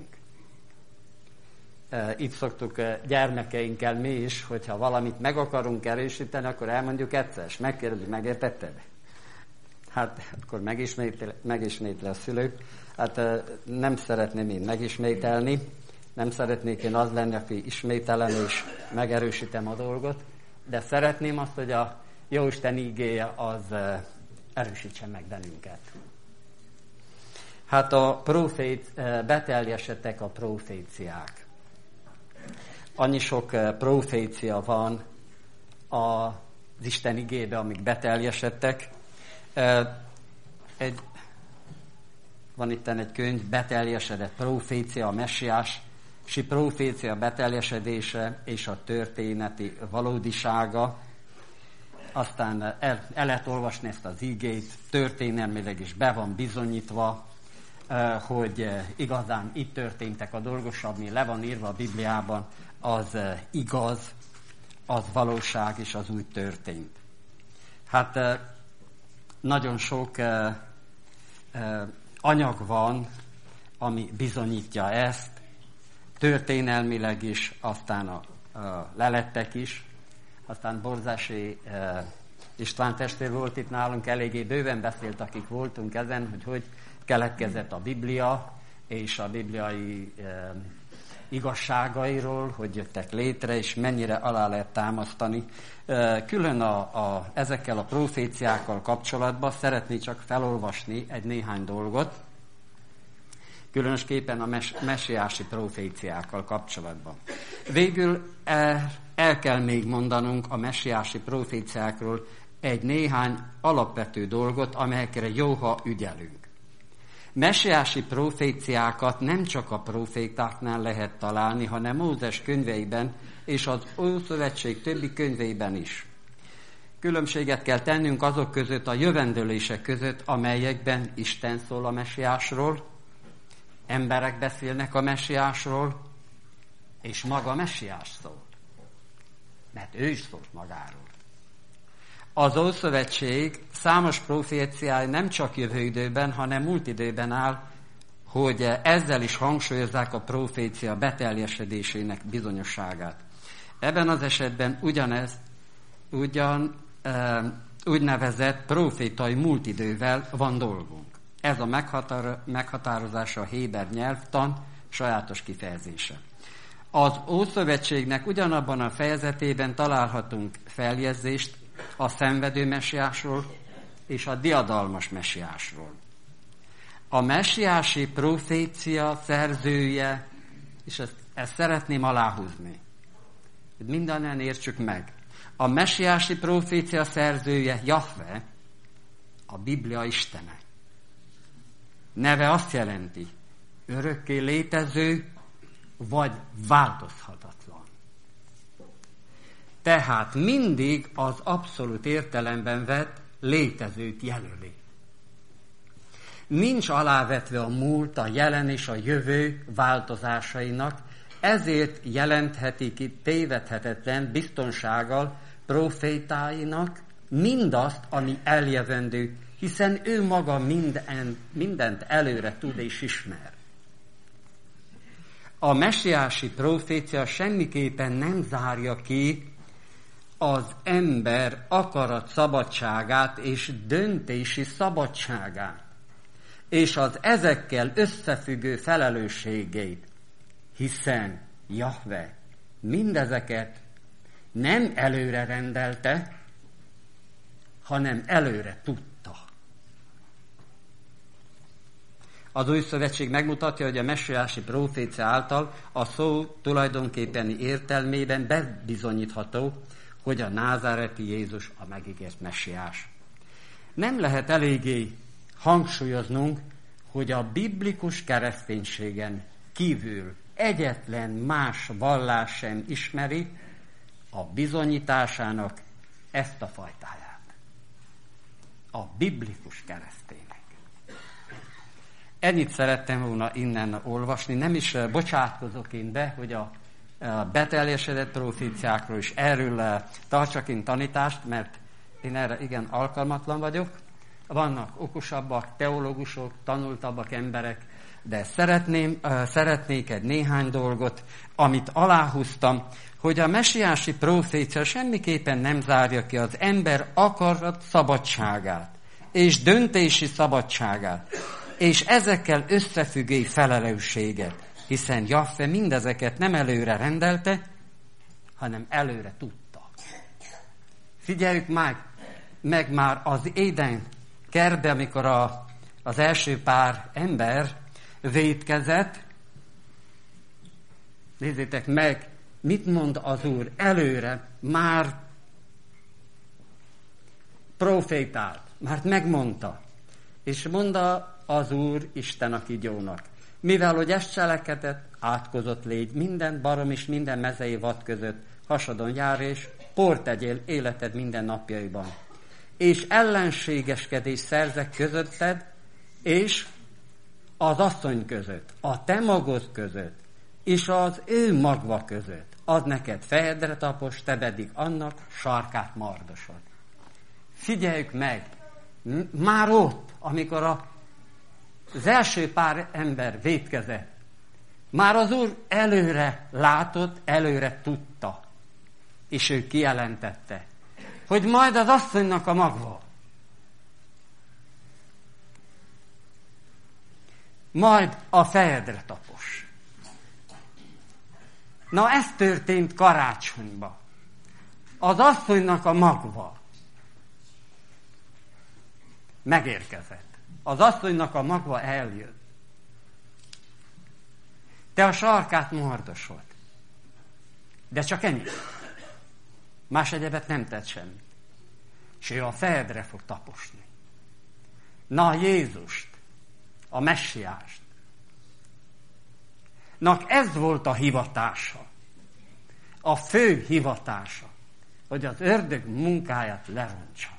Itt szoktuk gyermekeinkkel mi is, hogyha valamit meg akarunk erősíteni, akkor elmondjuk egyszer, és megkérdezzük, megértetted? Hát akkor megismétli a szülő. Hát nem szeretném én megismételni, nem szeretnék én az lenni, aki ismételem és megerősítem a dolgot, de szeretném azt, hogy a Jóisten igéje az erősítse meg bennünket. Hát beteljesedtek a proféciák. annyi sok profécia van az Isten igébe, amik beteljesedtek. Van itt egy könyv, Beteljesedett profécia, a messiási profécia beteljesedése és a történeti valódisága. Aztán el lehet olvasni ezt az igét, történelmileg is be van bizonyítva, hogy igazán itt történtek a dolgok, ami le van írva a Bibliában, az igaz, az valóság, és az úgy történt. Hát nagyon sok anyag van, ami bizonyítja ezt, történelmileg is, aztán a lelettek is. Aztán Borzási István testvér volt itt nálunk, eléggé bőven beszélt, akik voltunk ezen, hogy keletkezett a Biblia, és a bibliai igazságairól, hogy jöttek létre, és mennyire alá lehet támasztani. Külön ezekkel a proféciákkal kapcsolatban szeretnék csak felolvasni egy néhány dolgot, különösképpen a messiási proféciákkal kapcsolatban. Végül el kell még mondanunk a messiási proféciákról egy néhány alapvető dolgot, amelyekre jó, ha ügyelünk. Messiási proféciákat nem csak a profétáknál lehet találni, hanem Mózes könyveiben és az Ószövetség többi könyveiben is. Különbséget kell tennünk azok között, a jövendőlések között, amelyekben Isten szól a messiásról, emberek beszélnek a messiásról, és maga a messiás szól. Mert ő is szólt magáról. Az Ószövetség számos proféciája nem csak jövő időben, hanem múlt időben áll, hogy ezzel is hangsúlyozzák a profécia beteljesedésének bizonyosságát. Ebben az esetben úgynevezett profétai múlt idővel van dolgunk. Ez a meghatározása a héber nyelvtan sajátos kifejezése. Az Ószövetségnek ugyanabban a fejezetében találhatunk feljegyzést a szenvedő messiásról és a diadalmas messiásról. A messiási profécia szerzője, és ezt szeretném aláhúzni, hogy mindannyian értsük meg. A messiási profécia szerzője Jahve, a Biblia Istene. Neve azt jelenti, örökké létező, vagy változhatatlan. Tehát mindig az abszolút értelemben vett létezőt jelöli. Nincs alávetve a múlt, a jelen és a jövő változásainak, ezért jelentheti ki tévedhetetlen biztonsággal profétáinak mindazt, ami eljövendő, hiszen ő maga mindent előre tud és ismer. A messiási profécia semmiképpen nem zárja ki az ember akarat szabadságát és döntési szabadságát, és az ezekkel összefüggő felelősségét, hiszen Jahve mindezeket nem előre rendelte, hanem előre tudta. Az Új Szövetség megmutatja, hogy a messiási profécia által a szó tulajdonképpeni értelmében bebizonyítható, hogy a názáreti Jézus a megígért messiás. Nem lehet eléggé hangsúlyoznunk, hogy a biblikus kereszténységen kívül egyetlen más vallás sem ismeri a bizonyításának ezt a fajtáját. A biblikus keresztények. Ennyit szerettem volna innen olvasni, nem is bocsátkozok én be, hogy a beteljesedett proféciákról is erről tartsak én tanítást, mert én erre igen alkalmatlan vagyok. Vannak okosabbak, teológusok, tanultabbak emberek, de szeretnék egy néhány dolgot, amit aláhúztam, hogy a messiási profécia semmiképpen nem zárja ki az ember akarat szabadságát, és döntési szabadságát, és ezekkel összefüggő felelősséget, hiszen Jahve mindezeket nem előre rendelte, hanem előre tudta. Figyeljük meg már az Éden kertben, amikor az első pár ember vétkezett, nézzétek meg, mit mond az Úr? Előre már profétált, már megmondta. És mondta az Úr Isten a Kigyónak: mivel hogy ezt cselekedett, átkozott légy minden barom és minden mezei vad között, hasadon jár és port tegyél életed minden napjaiban. És ellenségeskedés szerzek közötted, és az asszony között, a te magod között, és az ő magva között. Ad neked fejedre tapos, te pedig annak sarkát mardosod. Figyeljük meg, már ott, amikor az első pár ember vétkezett, már az Úr előre látott, előre tudta, és ő kijelentette, hogy majd az asszonynak a magva, majd a fejedre tapos. Na, ez történt karácsonyban. Az asszonynak a magva megérkezett. Az asszonynak a magva eljött. Te a sarkát mardosod. De csak ennyi. Más egyebet nem tett semmit. És ő a fejedre fog taposni. Na, Jézust, a messiást. Nak ez volt a hivatása. A fő hivatása, hogy az ördög munkáját lerontsa.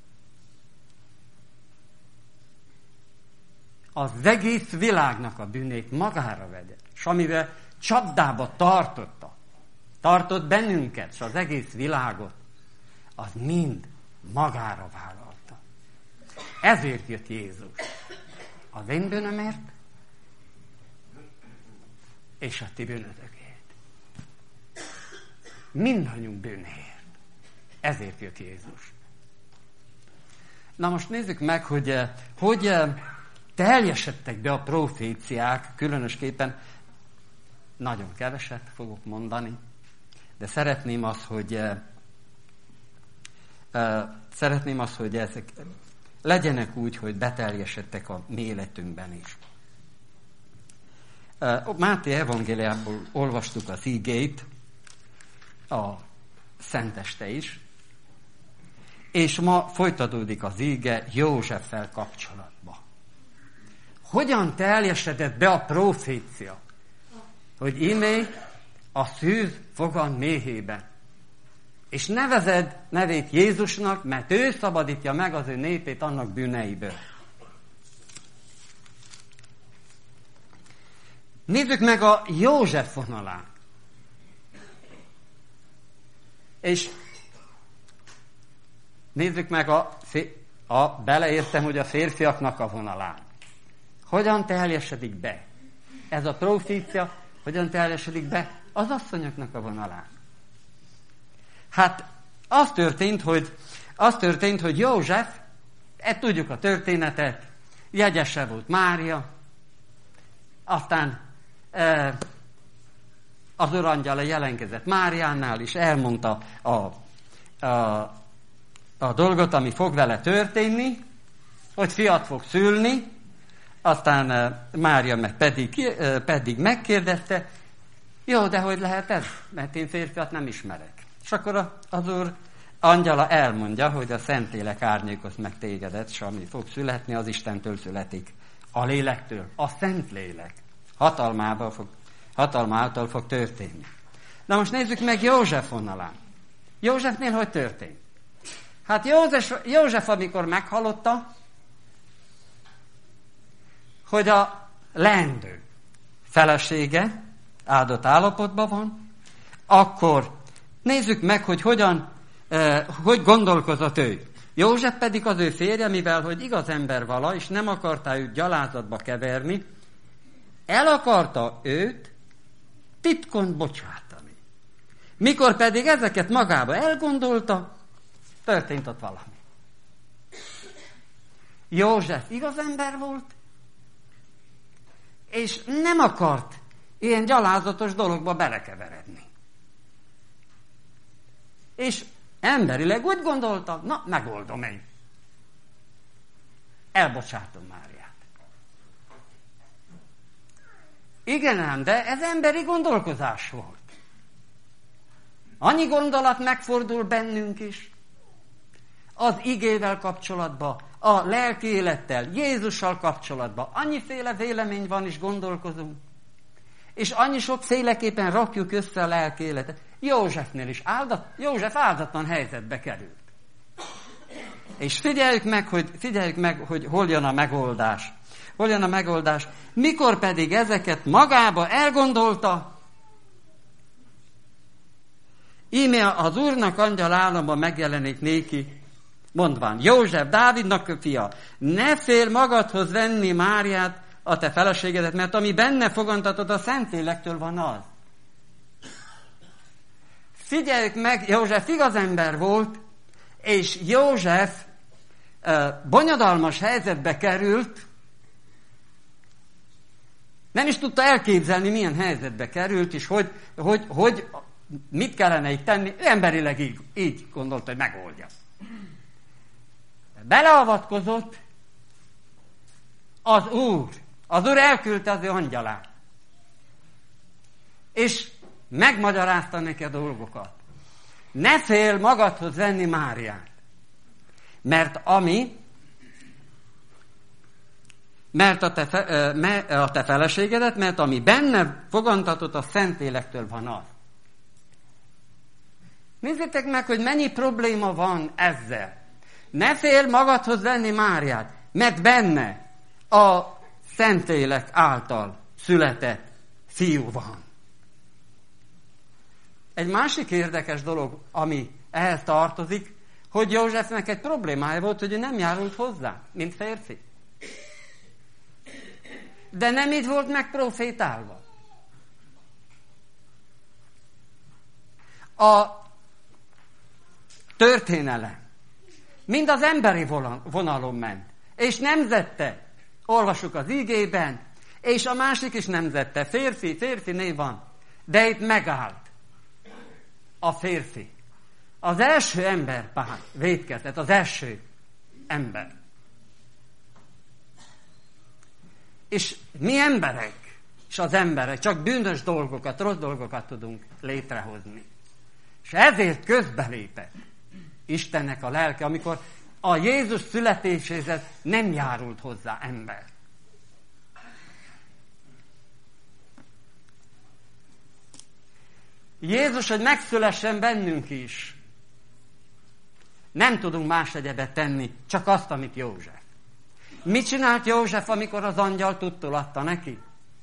Az egész világnak a bűnét magára vegye, és amivel csapdába tartott bennünket, és az egész világot, az mind magára vállalta. Ezért jött Jézus. Az én bűnömért, és a ti bűnötökért. Mindannyiunk bűnéért. Ezért jött Jézus. Na most nézzük meg, hogy teljesedtek be a proféciák, különösképpen nagyon keveset fogok mondani, de szeretném azt, hogy ezek legyenek úgy, hogy beteljesedtek a mi életünkben is. Máté evangéliából olvastuk az igét, a szenteste is, és ma folytatódik az ige Józseffel kapcsolatban. Hogyan teljesedett be a profécia, hogy íme a szűz fogan méhében, és nevezed nevét Jézusnak, mert ő szabadítja meg az ő népét annak bűneiből. Nézzük meg a József vonalán. És nézzük meg beleértem, hogy a férfiaknak a vonalán. Hogyan teljesedik be? Ez a profécia hogyan teljesedik be az asszonyoknak a vonalán? Hát az történt, hogy József, tudjuk a történetet, jegyese volt Mária, aztán az urangyala jelentkezett Máriánál, és elmondta a dolgot, ami fog vele történni, hogy fiat fog szülni, aztán Mária meg pedig megkérdezte, jó, de hogy lehet ez? Mert én férfiat nem ismerek. És akkor az úr angyala elmondja, hogy a Szentlélek árnyékoz meg tégedet, és ami fog születni, az Istentől születik. A lélektől, a Szentlélek hatalmától fog történni. Na most nézzük meg József vonalán. Józsefnél hogy történt? Hát József, amikor meghallotta, hogy a leendő felesége áldott állapotban van, akkor nézzük meg, hogy hogy gondolkozott ő. József pedig az ő férje, mivel hogy igaz ember vala, és nem akarta őt gyalázatba keverni, el akarta őt titkon bocsátani. Mikor pedig ezeket magába elgondolta, történt ott valami. József igaz ember volt, és nem akart ilyen gyalázatos dologba belekeveredni. És emberileg úgy gondolta, na, megoldom én. Elbocsátom Máriát. Igen ám, de ez emberi gondolkozás volt. Annyi gondolat megfordul bennünk is. Az igével kapcsolatban, a lelki élettel, Jézussal kapcsolatban. Annyiféle vélemény van és gondolkozunk. És annyi sokféleképpen rakjuk össze a lelki életet. Józsefnél is József áldatlan helyzetbe került. És figyeljük meg, hogy hol jön a megoldás. Hol jön a megoldás? Mikor pedig ezeket magába elgondolta, íme az Úrnak angyal álomban megjelenik néki, mondván, József, Dávidnak fia, ne félj magadhoz venni Máriát, a te feleségedet, mert ami benne fogantatod, a Szentlélektől van az. Figyeljük meg, József igaz ember volt, és József bonyodalmas helyzetbe került, nem is tudta elképzelni, milyen helyzetbe került, és hogy mit kellene így tenni. Ő emberileg így gondolta, hogy megoldja. Beleavatkozott az Úr. Az Úr elküldte az ő angyalát. És megmagyarázta neki a dolgokat. Ne félj magadhoz venni Máriát. Mert a te feleségedet, mert ami benne fogantatott, a Szentlélektől van az. Nézzétek meg, hogy mennyi probléma van ezzel. Ne félj magadhoz venni Máriát, mert benne a Szentlélek által született fiú van. Egy másik érdekes dolog, ami ehhez tartozik, hogy Józsefnek egy problémája volt, hogy ő nem járult hozzá, mint férfi. De nem így volt megprofétálva. A történelem mind az emberi vonalon ment, és nemzette, olvassuk az igében, és a másik is nemzette, férfi név van, de itt megállt a férfi. Az első ember vétkezett, az első ember. És mi emberek, és az emberek csak bűnös dolgokat, rossz dolgokat tudunk létrehozni. És ezért közbelépett Istennek a lelke, amikor a Jézus születéséhez nem járult hozzá ember. Jézus, hogy megszülessen bennünk is, nem tudunk más egyebet tenni, csak azt, amit József. Mit csinált József, amikor az angyal tudtul adta neki?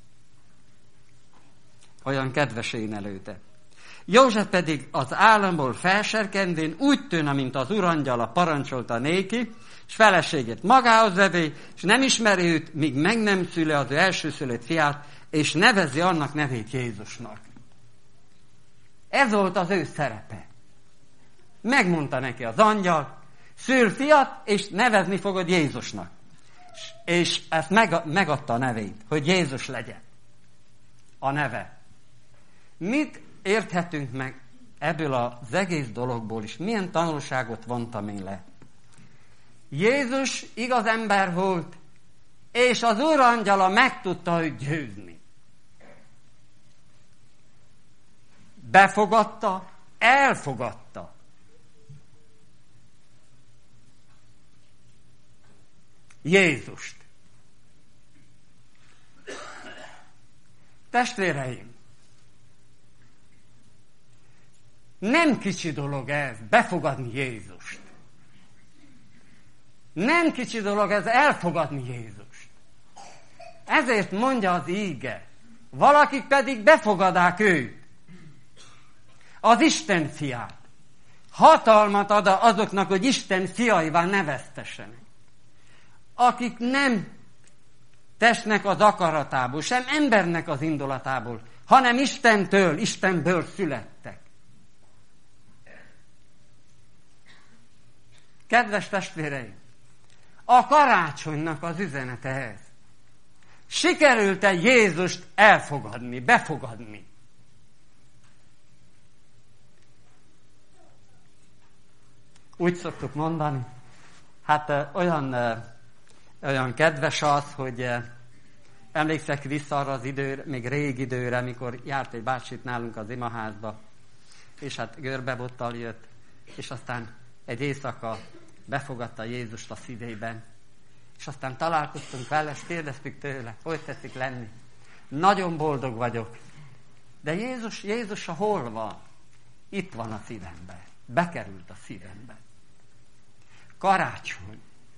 Olyan kedves énelőte. József pedig az államból felserkendvén úgy tűnne, mint az urangyala parancsolta néki, és feleségét magához vevé, és nem ismeri őt, míg meg nem szüle az ő elsőszülött fiát, és nevezi annak nevét Jézusnak. Ez volt az ő szerepe. Megmondta neki az angyal, szül fiat, és nevezni fogod Jézusnak. És ezt megadta a nevét, hogy Jézus legyen. A neve. Mit érthetünk meg ebből az egész dologból is? Milyen tanulságot vontam én le? Jézus igaz ember volt, és az Úr angyala meg tudta őt győzni. Befogadta, elfogadta. Jézust. Testvéreim, nem kicsi dolog ez, befogadni Jézust. Nem kicsi dolog ez, elfogadni Jézust. Ezért mondja az íge, valakik pedig befogadák őt, az Isten fiát. Hatalmat ad azoknak, hogy Isten fiaivá neveztessenek. Akik nem testnek az akaratából, sem embernek az indulatából, hanem Istentől, Istenből születtek. Kedves testvéreim, a karácsonynak az üzenete ez. Sikerült-e Jézust elfogadni, befogadni? Úgy szoktuk mondani, hát olyan kedves az, hogy emlékszek vissza arra az időre, még régi időre, mikor járt egy bácsit nálunk az imaházba, és hát görbebottal jött, és aztán egy éjszaka befogadta Jézust a szívében, és aztán találkoztunk vele, és kérdeztük tőle, hogy tetszik lenni. Nagyon boldog vagyok. De Jézus hol van? Itt van a szívemben. Bekerült a szívembe. Karácsony.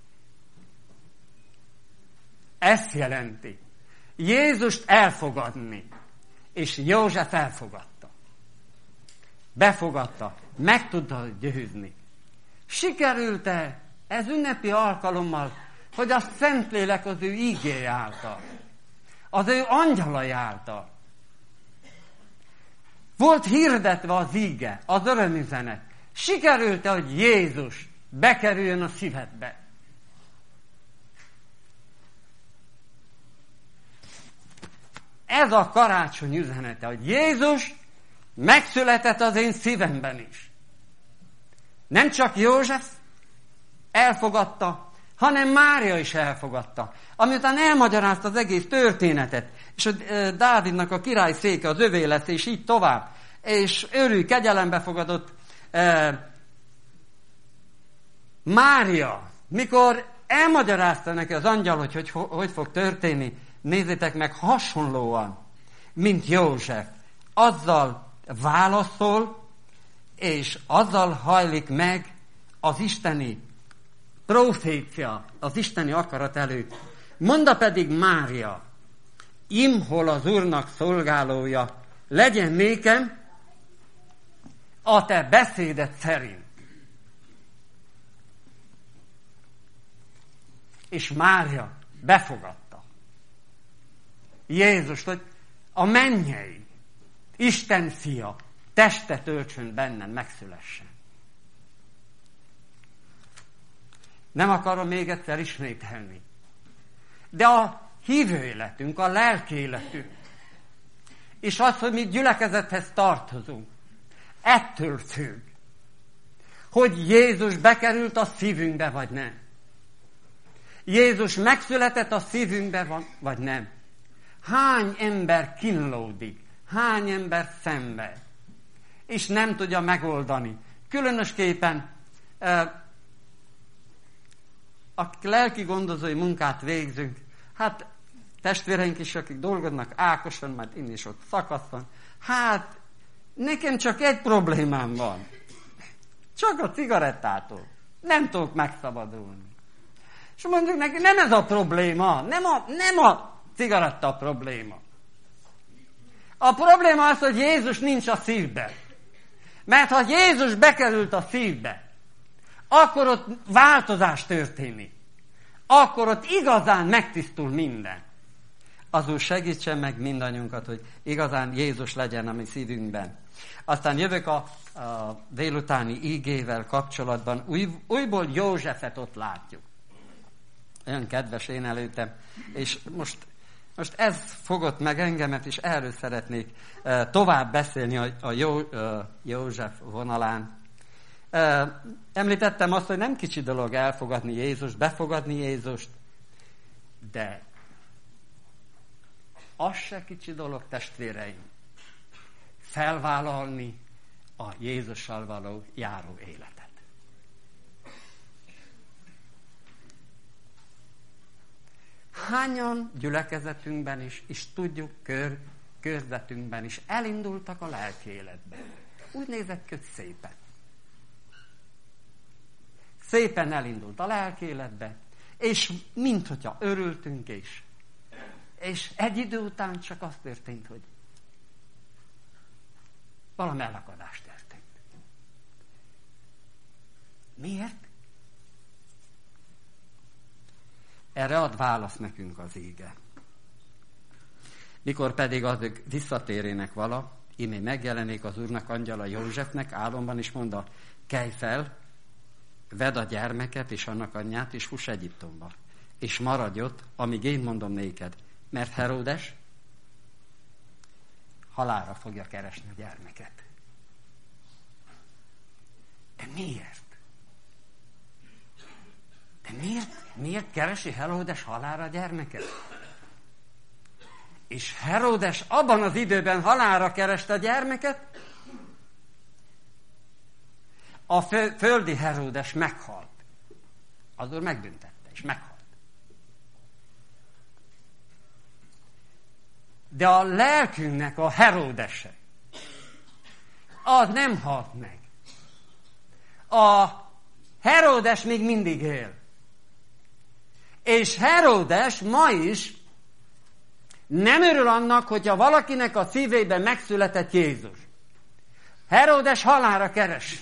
Ezt jelenti. Jézust elfogadni. És József elfogadta. Befogadta. Meg tudta győzni. Sikerült-e ez ünnepi alkalommal, hogy a Szentlélek az ő ígéje által, az ő angyalai által volt hirdetve az íge, az örömüzenet. Sikerült-e, hogy Jézus bekerüljön a szívedbe? Ez a karácsony üzenete, hogy Jézus megszületett az én szívemben is. Nem csak József elfogadta, hanem Mária is elfogadta. Amiután elmagyarázta az egész történetet, és Dávidnak a király széke az övé lesz, és így tovább, és örül, kegyelembe fogadott Mária, mikor elmagyarázta neki az angyal, hogy fog történni, nézzétek meg, hasonlóan, mint József, azzal válaszol, és azzal hajlik meg az isteni profécia, az isteni akarat előtt. Mondta pedig Mária, imhol az Úrnak szolgálója, legyen nékem a te beszéded szerint. És Mária befogadta Jézust, hogy a mennyei Isten fia testet öltsön bennem, megszülessen. Nem akarom még egyszer ismételni. De a hívő életünk, a lelki életünk, és az, hogy mi gyülekezethez tartozunk, ettől függ, hogy Jézus bekerült a szívünkbe, vagy nem. Jézus megszületett a szívünkbe, vagy nem. Hány ember kínlódik, hány ember szenved, és nem tudja megoldani. Különösképpen a lelki gondozói munkát végzünk, hát testvéreink is, akik dolgoznak Ákoson, majd én is ott Szakaszon, hát nekem csak egy problémám van. Csak a cigarettától. Nem tudok megszabadulni. És mondjuk neki, nem ez a probléma, nem a cigaretta a probléma. A probléma az, hogy Jézus nincs a szívben. Mert ha Jézus bekerült a szívbe, akkor ott változás történik. Akkor ott igazán megtisztul minden. Az Úr segítsen meg mindannyiunkat, hogy igazán Jézus legyen a mi szívünkben. Aztán jövök a délutáni ígével kapcsolatban. Újból Józsefet ott látjuk. Olyan kedves én előttem. És most ez fogott meg engemet, és erről szeretnék tovább beszélni a József vonalán. Említettem azt, hogy nem kicsi dolog elfogadni Jézust, befogadni Jézust, de az se kicsi dolog, testvéreim, felvállalni a Jézussal való járó életet. Hányan gyülekezetünkben is, és tudjuk, körzetünkben is elindultak a lelki életbe. Úgy nézett ki, hogy szépen. Szépen elindult a lelki életbe, és minthogyha örültünk is. És egy idő után csak az történt, hogy valami elakadás történt. Miért? Erre ad választ nekünk az ége. Mikor pedig azok visszatérének vala, íme megjelenik az Úrnak angyala Józsefnek álomban, és mondta, kelj fel, vedd a gyermeket és annak anyját, és fuss Egyiptomba. És maradj ott, amíg én mondom néked, mert Heródes halálra fogja keresni a gyermeket. De miért? Miért keresi Heródes halálra a gyermeket? És Heródes abban az időben halálra kereste a gyermeket, a földi Heródes meghalt. Az úr megbüntette, és meghalt. De a lelkünknek a Heródese, az nem halt meg. A Heródes még mindig él. És Heródes ma is nem örül annak, hogyha valakinek a szívében megszületett Jézus. Heródes halálra keresi.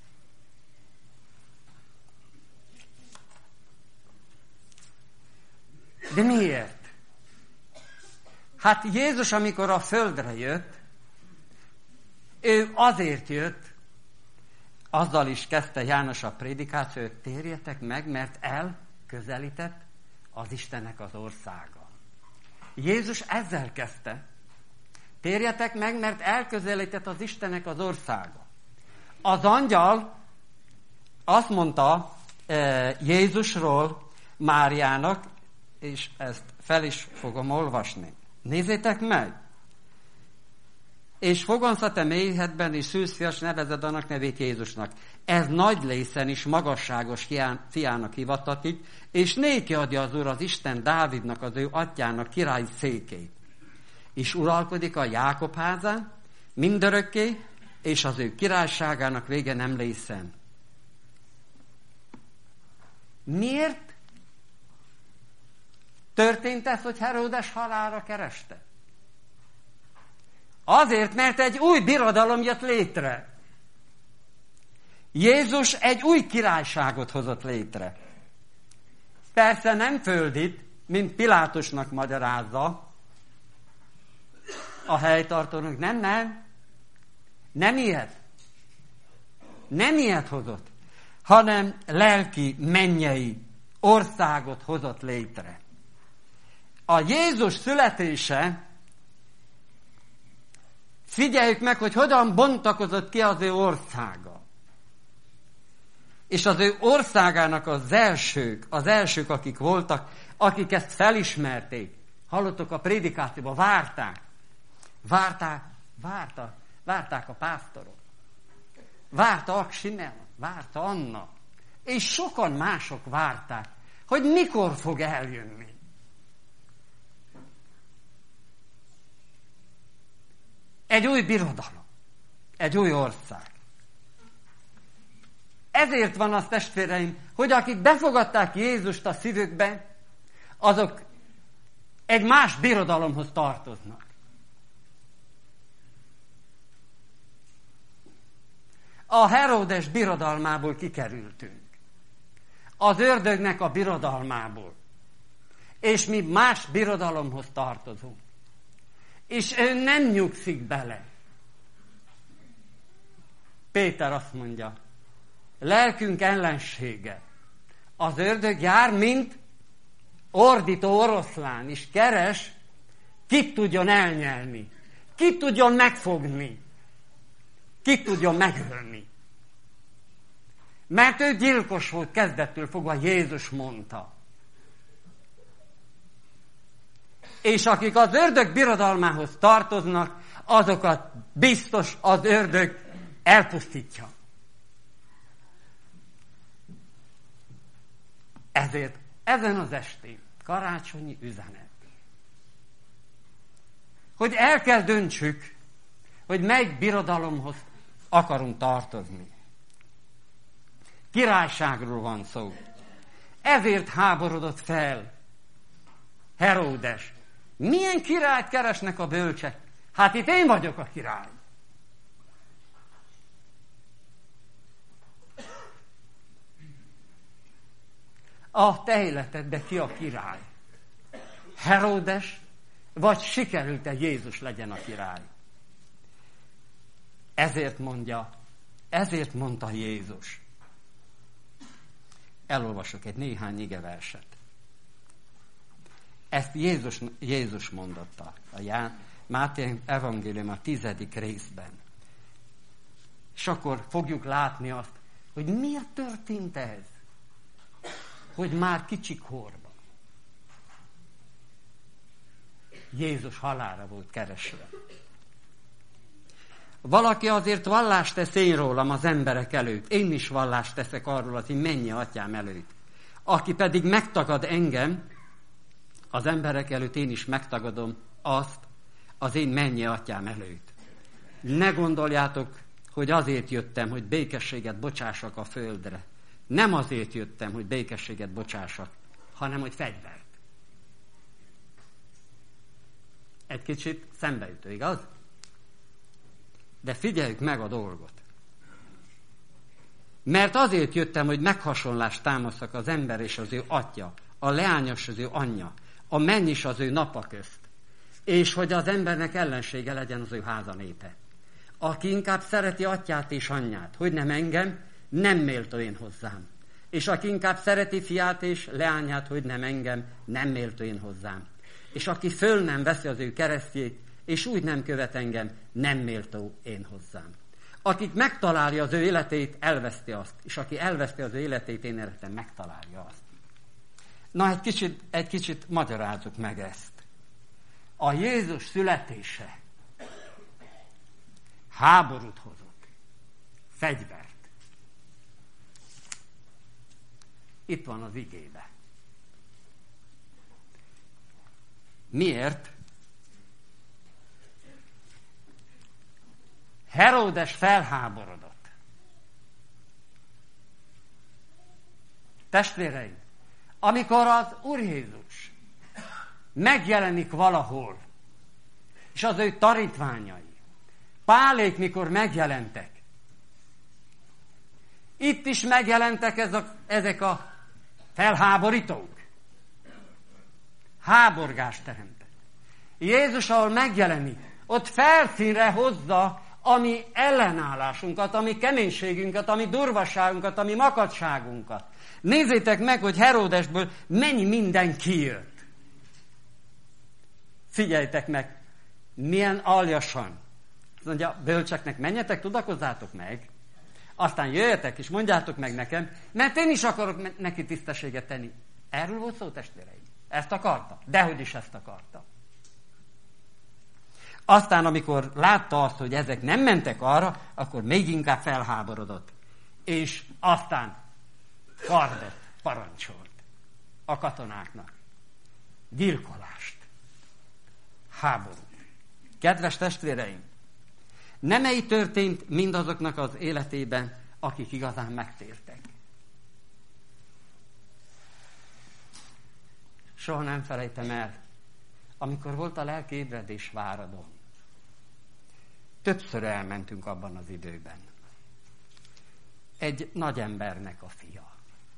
De miért? Hát Jézus, amikor a földre jött, ő azért jött, azzal is kezdte János a prédikációt, térjetek meg, mert elközelített az Istennek az országa. Jézus ezzel kezdte. Térjetek meg, mert elközelített az Istennek az országa. Az angyal azt mondta Jézusról Máriának, és ezt fel is fogom olvasni. Nézzétek meg! És fogansz a te mélyedben, és szülsz fias, nevezed annak nevét Jézusnak. Ez nagy lészen is magasságos fiának hivatatik, és néki adja az Úr az Isten Dávidnak, az ő atyának királyi székét. És uralkodik a Jákob házán, mindörökké, és az ő királyságának vége nem lészen. Miért történt ez, hogy Heródes halálra kereste? Azért, mert egy új birodalom jött létre. Jézus egy új királyságot hozott létre. Persze nem földit, mint Pilátusnak magyarázza a helytartónak. Nem ilyet. Nem ilyet hozott, hanem lelki, mennyei országot hozott létre. A Jézus születése, figyeljük meg, hogy hogyan bontakozott ki az ő országa. És az ő országának az elsők, akik voltak, akik ezt felismerték, hallottok a prédikációban, várták a pásztorok. Várta Simeon, várta Anna, és sokan mások várták, hogy mikor fog eljönni. Egy új birodalom, egy új ország. Ezért van az, testvéreim, hogy akik befogadták Jézust a szívükbe, azok egy más birodalomhoz tartoznak. A Heródes birodalmából kikerültünk. Az ördögnek a birodalmából. És mi más birodalomhoz tartozunk. És ő nem nyugszik bele. Péter azt mondja, lelkünk ellensége. Az ördög jár, mint ordító oroszlán, és keres, kit tudjon elnyelni, kit tudjon megfogni, kit tudjon megölni. Mert ő gyilkos volt kezdettől fogva, Jézus mondta. És akik az ördög birodalmához tartoznak, azokat biztos az ördög elpusztítja. Ezért ezen az estén karácsonyi üzenet, hogy el kell döntsük, hogy melyik birodalomhoz akarunk tartozni. Királyságról van szó. Ezért háborodott fel Heródes. Milyen királyt keresnek a bölcsek? Hát itt én vagyok a király. A te életedben ki a király? Heródes, vagy sikerült-e Jézus legyen a király? Ezért mondta Jézus. Elolvasok egy néhány igeverset. Ezt Jézus mondotta a Máté evangélium a 10. részben. És akkor fogjuk látni azt, hogy miért történt ez, hogy már kicsikorban Jézus halálra volt keresve. Valaki azért vallást tesz én rólam az emberek előtt. Én is vallást teszek arról az én mennyi atyám előtt. Aki pedig megtagad engem, az emberek előtt én is megtagadom azt az én mennyi atyám előtt. Ne gondoljátok, hogy azért jöttem, hogy békességet bocsássak a földre. Nem azért jöttem, hogy békességet bocsássak, hanem hogy fegyvert. Egy kicsit szembeütő, igaz? De figyeljük meg a dolgot. Mert azért jöttem, hogy meghasonlást támaszak az ember és az ő atya, a leányos az ő anyja, a menny is az ő napa közt, és hogy az embernek ellensége legyen az ő háza népe. Aki inkább szereti atyát és anyját, hogy nem engem, nem méltó én hozzám. És aki inkább szereti fiát és leányát, hogy nem engem, nem méltó én hozzám. És aki föl nem veszi az ő keresztjét, és úgy nem követ engem, nem méltó én hozzám. Akik megtalálja az ő életét, elveszti azt. És aki elveszti az ő életét, én életem megtalálja azt. Na, egy kicsit magyarázzuk meg ezt. A Jézus születése háborút hozott, fegyvert. Itt van az igébe. Miért? Heródes felháborodott. Testvéreim, amikor az Úr Jézus megjelenik valahol, és az ő tanítványai, Pálék mikor megjelentek, itt is megjelentek ezek a felháborítók. Háborgást teremtett. Jézus, ahol megjelenik, ott felszínre hozza a mi ellenállásunkat, a mi keménységünket, a mi durvaságunkat, a mi makadságunkat. Nézzétek meg, hogy Heródesből mennyi minden kijött. Figyeljtek meg, milyen aljasan. Mondja, bölcseknek, menjetek, tudakozzátok meg, aztán jöjjetek és mondjátok meg nekem, mert én is akarok neki tisztességet tenni. Erről volt szó, testvéreim. Ezt akarta? Dehogy is ezt akarta. Aztán, amikor látta azt, hogy ezek nem mentek arra, akkor még inkább felháborodott. És aztán kardot parancsolt a katonáknak. Gyilkolást. Háború. Kedves testvéreim, nem így történt mindazoknak az életében, akik igazán megtértek. Soha nem felejtem el, amikor volt a lelki ébredés Váradon. Többször elmentünk abban az időben. Egy nagy embernek a fia.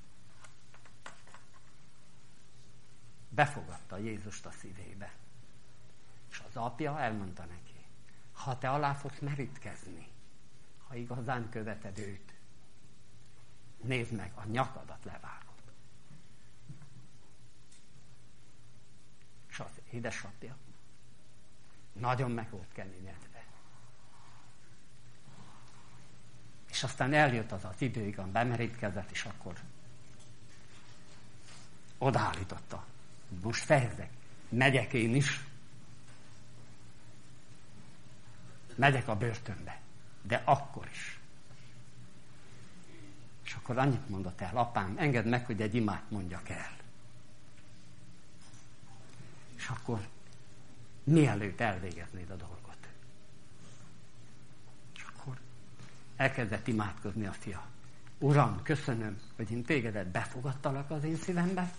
Befogadta Jézust a szívébe. És az apja elmondta neki, ha te alá fogsz merítkezni, ha igazán követed őt, nézd meg, a nyakadat levágod. És az édesapja nagyon meg volt keményedve. És aztán eljött az idő, igen, bemerítkezett, és akkor odaállította. Most fejezek, megyek én is. Megyek a börtönbe, de akkor is. És akkor annyit mondott el, apám, engedd meg, hogy egy imát mondjak el. És akkor mielőtt elvégeznéd a dolgot. És akkor elkezdett imádkozni a fia. Uram, köszönöm, hogy én tégedet befogadtalak az én szívembe.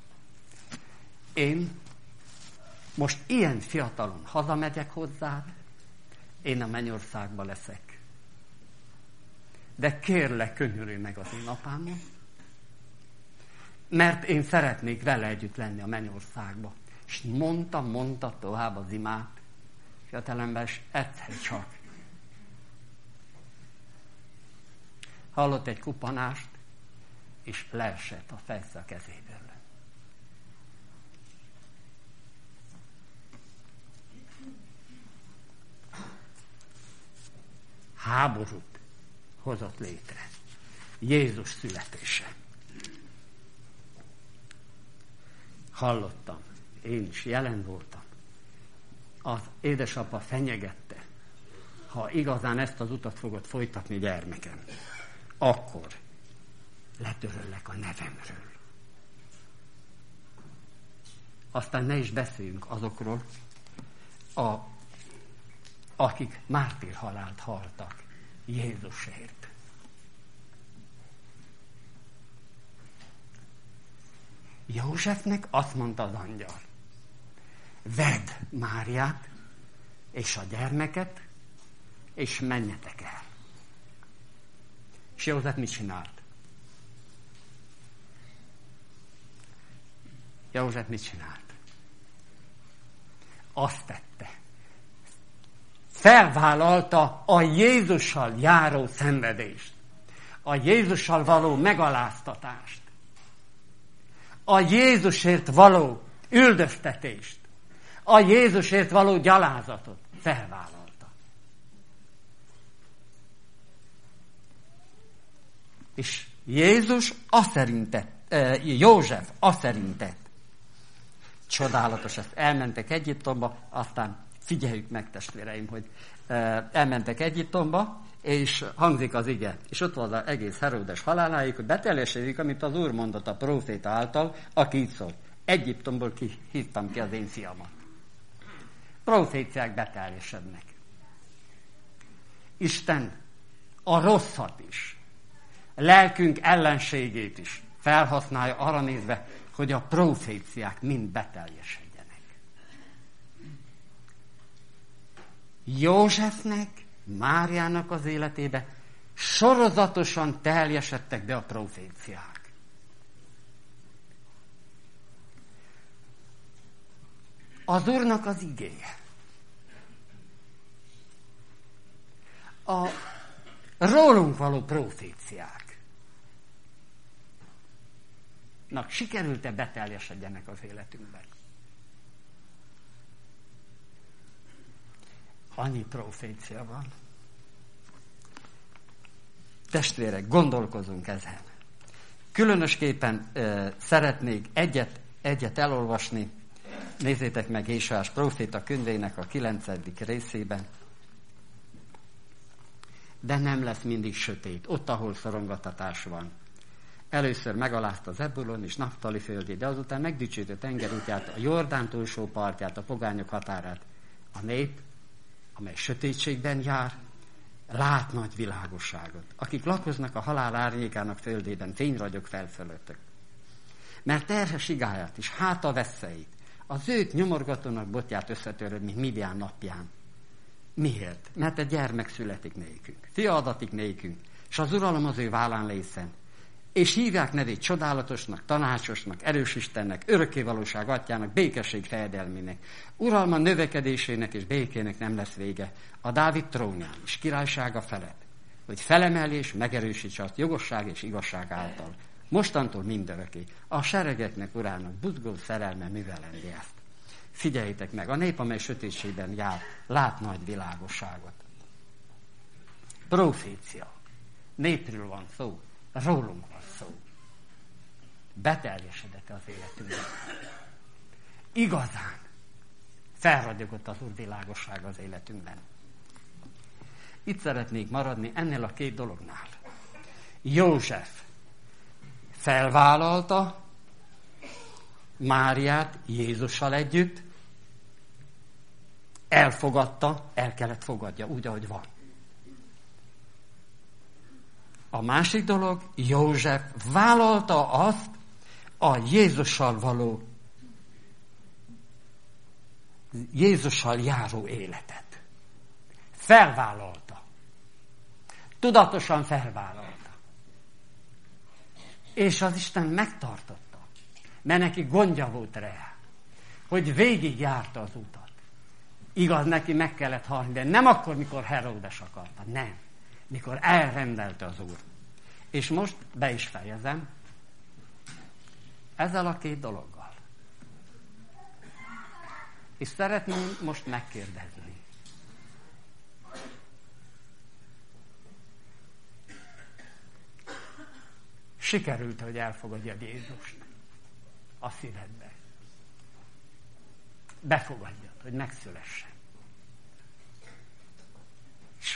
Én most ilyen fiatalon hazamegyek hozzád, én a mennyországba leszek. De kérlek, könyörülj meg az én apámon, mert én szeretnék vele együtt lenni a mennyországba. És mondta tovább az imát, fiatalember, és egyszer csak hallott egy kupanást, és leesett a fejsze a kezéből. Háborút hozott létre. Jézus születése. Hallottam, én is jelen voltam. Az édesapa fenyegette, ha igazán ezt az utat fogod folytatni, gyermekem, akkor letöröllek a nevemről. Aztán ne is beszéljünk azokról, akik mártírhalált haltak Jézusért. Józsefnek azt mondta az angyal, vedd Máriát és a gyermeket, és menjetek el. És József mit csinált? József mit csinált? Azt tette. Felvállalta a Jézussal járó szenvedést, a Jézussal való megaláztatást, a Jézusért való üldöztetést, a Jézusért való gyalázatot felvállalta. És József azt szerintett. Csodálatos, ezt elmentek Egyiptomba, aztán figyeljük meg, testvéreim, hogy elmentek Egyiptomba, és hangzik az ige, és ott van az egész Heródes haláláig, hogy beteljesedik, amit az Úr mondott a próféta által, aki így szól. Egyiptomból hívtam ki az én fiamat. Proféciák beteljesednek. Isten a rosszat is, a lelkünk ellenségét is felhasználja arra nézve, hogy a proféciák mind beteljesedjenek. Józsefnek, Máriának az életébe sorozatosan teljesedtek be a proféciák. Az Úrnak az igéje. A rólunk való proféciák. Sikerült-e beteljesedjenek az életünkben? Annyi profécia van. Testvérek, gondolkozunk ezen. Különösképpen szeretnék egyet elolvasni. Nézzétek meg Ézsaiás próféta könyvének a 9. részében. De nem lesz mindig sötét, ott, ahol szorongatatás van. Először megalázta Zebulon és Naftali földjét, de azután megdicsőített tengerútját, a Jordán túlsó partját, a pogányok határát. A nép, amely sötétségben jár, lát nagy világosságot. Akik lakoznak a halál árnyékának földében, fény ragyog fel fölöttük. Mert terhes igáját és háta veszélyt, az őt nyomorgatónak botját összetöröd, mint Midian napján. Miért? Mert egy gyermek születik nékünk, fia adatik nékünk, és az uralom az ő vállán lészen. És hívják nevét csodálatosnak, tanácsosnak, erős Istennek, örökkévalóság atyának, békesség fejedelmének. Uralma növekedésének és békének nem lesz vége a Dávid trónján és királysága felett, hogy felemeli és megerősítse azt jogosság és igazság által. Mostantól mindörökké. A seregeknek urának buzgó szerelme művelendi ezt. Figyeljétek meg, a nép, amely sötétségben jár, lát nagy világosságot. Profécia. Népről van szó, rólunk van szó. Beteljesedett az életünkben. Igazán felragyogott az Úr világosság az életünkben. Itt szeretnék maradni ennél a két dolognál. József felvállalta Máriát Jézussal együtt, elfogadta, el kellett fogadja úgy, ahogy van. A másik dolog, József vállalta azt a Jézussal járó életet. Felvállalta. Tudatosan felvállalta. És az Isten megtartotta, mert neki gondja volt rá, hogy végigjárta az utat. Igaz, neki meg kellett halni, de nem akkor, mikor Heródes akarta, nem. Mikor elrendelte az Úr. És most be is fejezem ezzel a két dologgal. És szeretném most megkérdezni. Sikerült, hogy elfogadjad Jézust a szívedbe. Befogadjad, hogy megszülessen.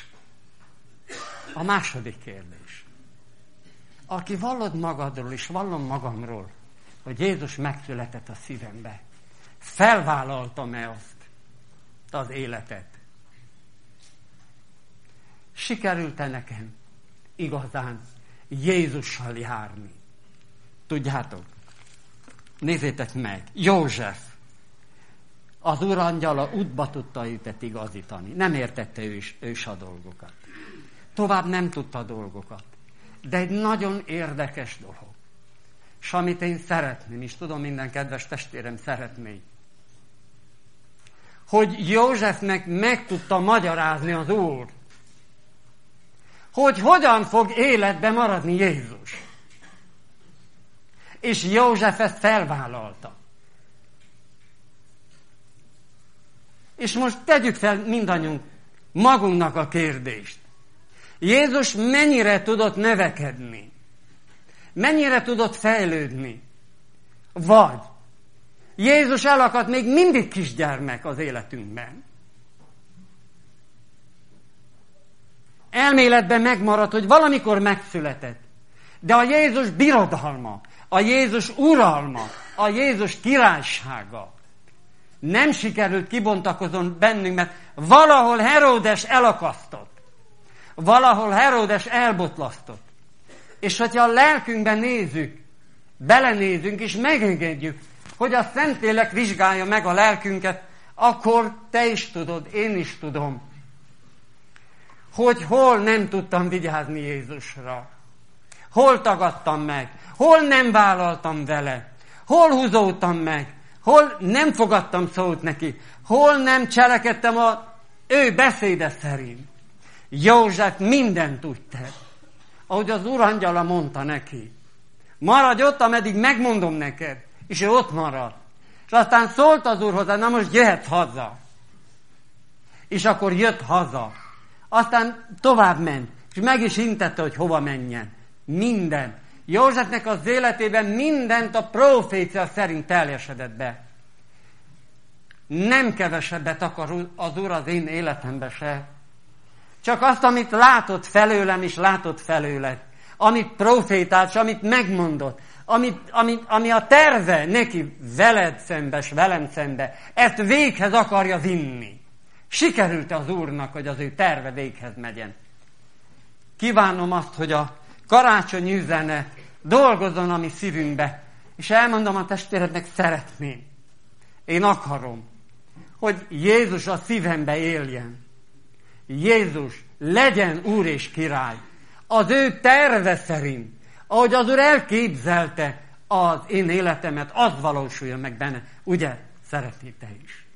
A második kérdés. Aki vallod magadról, és vallom magamról, hogy Jézus megszületett a szívembe, felvállaltam-e azt, az életet? Sikerült-e nekem igazán Jézussal járni? Tudjátok? Nézzétek meg, József, az urangyala útba tudta őket igazítani. Nem értette ő is a dolgokat. Tovább nem tudta a dolgokat. De egy nagyon érdekes dolog. És amit én szeretném, és tudom, minden kedves testvérem szeretné, hogy Józsefnek meg tudta magyarázni az Úr, hogy hogyan fog életben maradni Jézus. És József ezt felvállalta. És most tegyük fel mindannyiunk magunknak a kérdést. Jézus mennyire tudott növekedni? Mennyire tudott fejlődni? Vagy Jézus elakadt még mindig kisgyermek az életünkben. Elméletben megmaradt, hogy valamikor megszületett. De a Jézus birodalma, a Jézus uralma, a Jézus királysága nem sikerült kibontakozon bennünk, mert valahol Heródes elakasztott. Valahol Heródes elbotlasztott. És hogyha a lelkünkben nézzük, belenézünk és megengedjük, hogy a Szentlélek vizsgálja meg a lelkünket, akkor te is tudod, én is tudom, hogy hol nem tudtam vigyázni Jézusra. Hol tagadtam meg, hol nem vállaltam vele, hol húzódtam meg, hol nem fogadtam szót neki, hol nem cselekedtem a ő beszéde szerint. József mindent úgy tett, ahogy az urangyala mondta neki. Maradj ott, ameddig megmondom neked, és ő ott marad. És aztán szólt az Úr hozzá, na most jöhetsz haza. És akkor jött haza. Aztán tovább ment, és meg is intette, hogy hova menjen. Minden. Józsefnek az életében mindent a profécia szerint teljesedett be. Nem kevesebbet akar az Úr az én életembe se. Csak azt, amit látott felőlem, és látott felőled. Amit profétált, és amit megmondott. Ami a terve neki veled szembe, és velem szembe. Ezt véghez akarja vinni. Sikerült az Úrnak, hogy az ő terve véghez megyen. Kívánom azt, hogy a karácsonyi üzenet dolgozzon a mi szívünkbe. És elmondom a testvérednek, szeretném. Én akarom, hogy Jézus a szívembe éljen. Jézus legyen Úr és Király. Az ő terve szerint, ahogy az Úr elképzelte az én életemet, az valósuljon meg benne. Ugye, szeretnéd te is.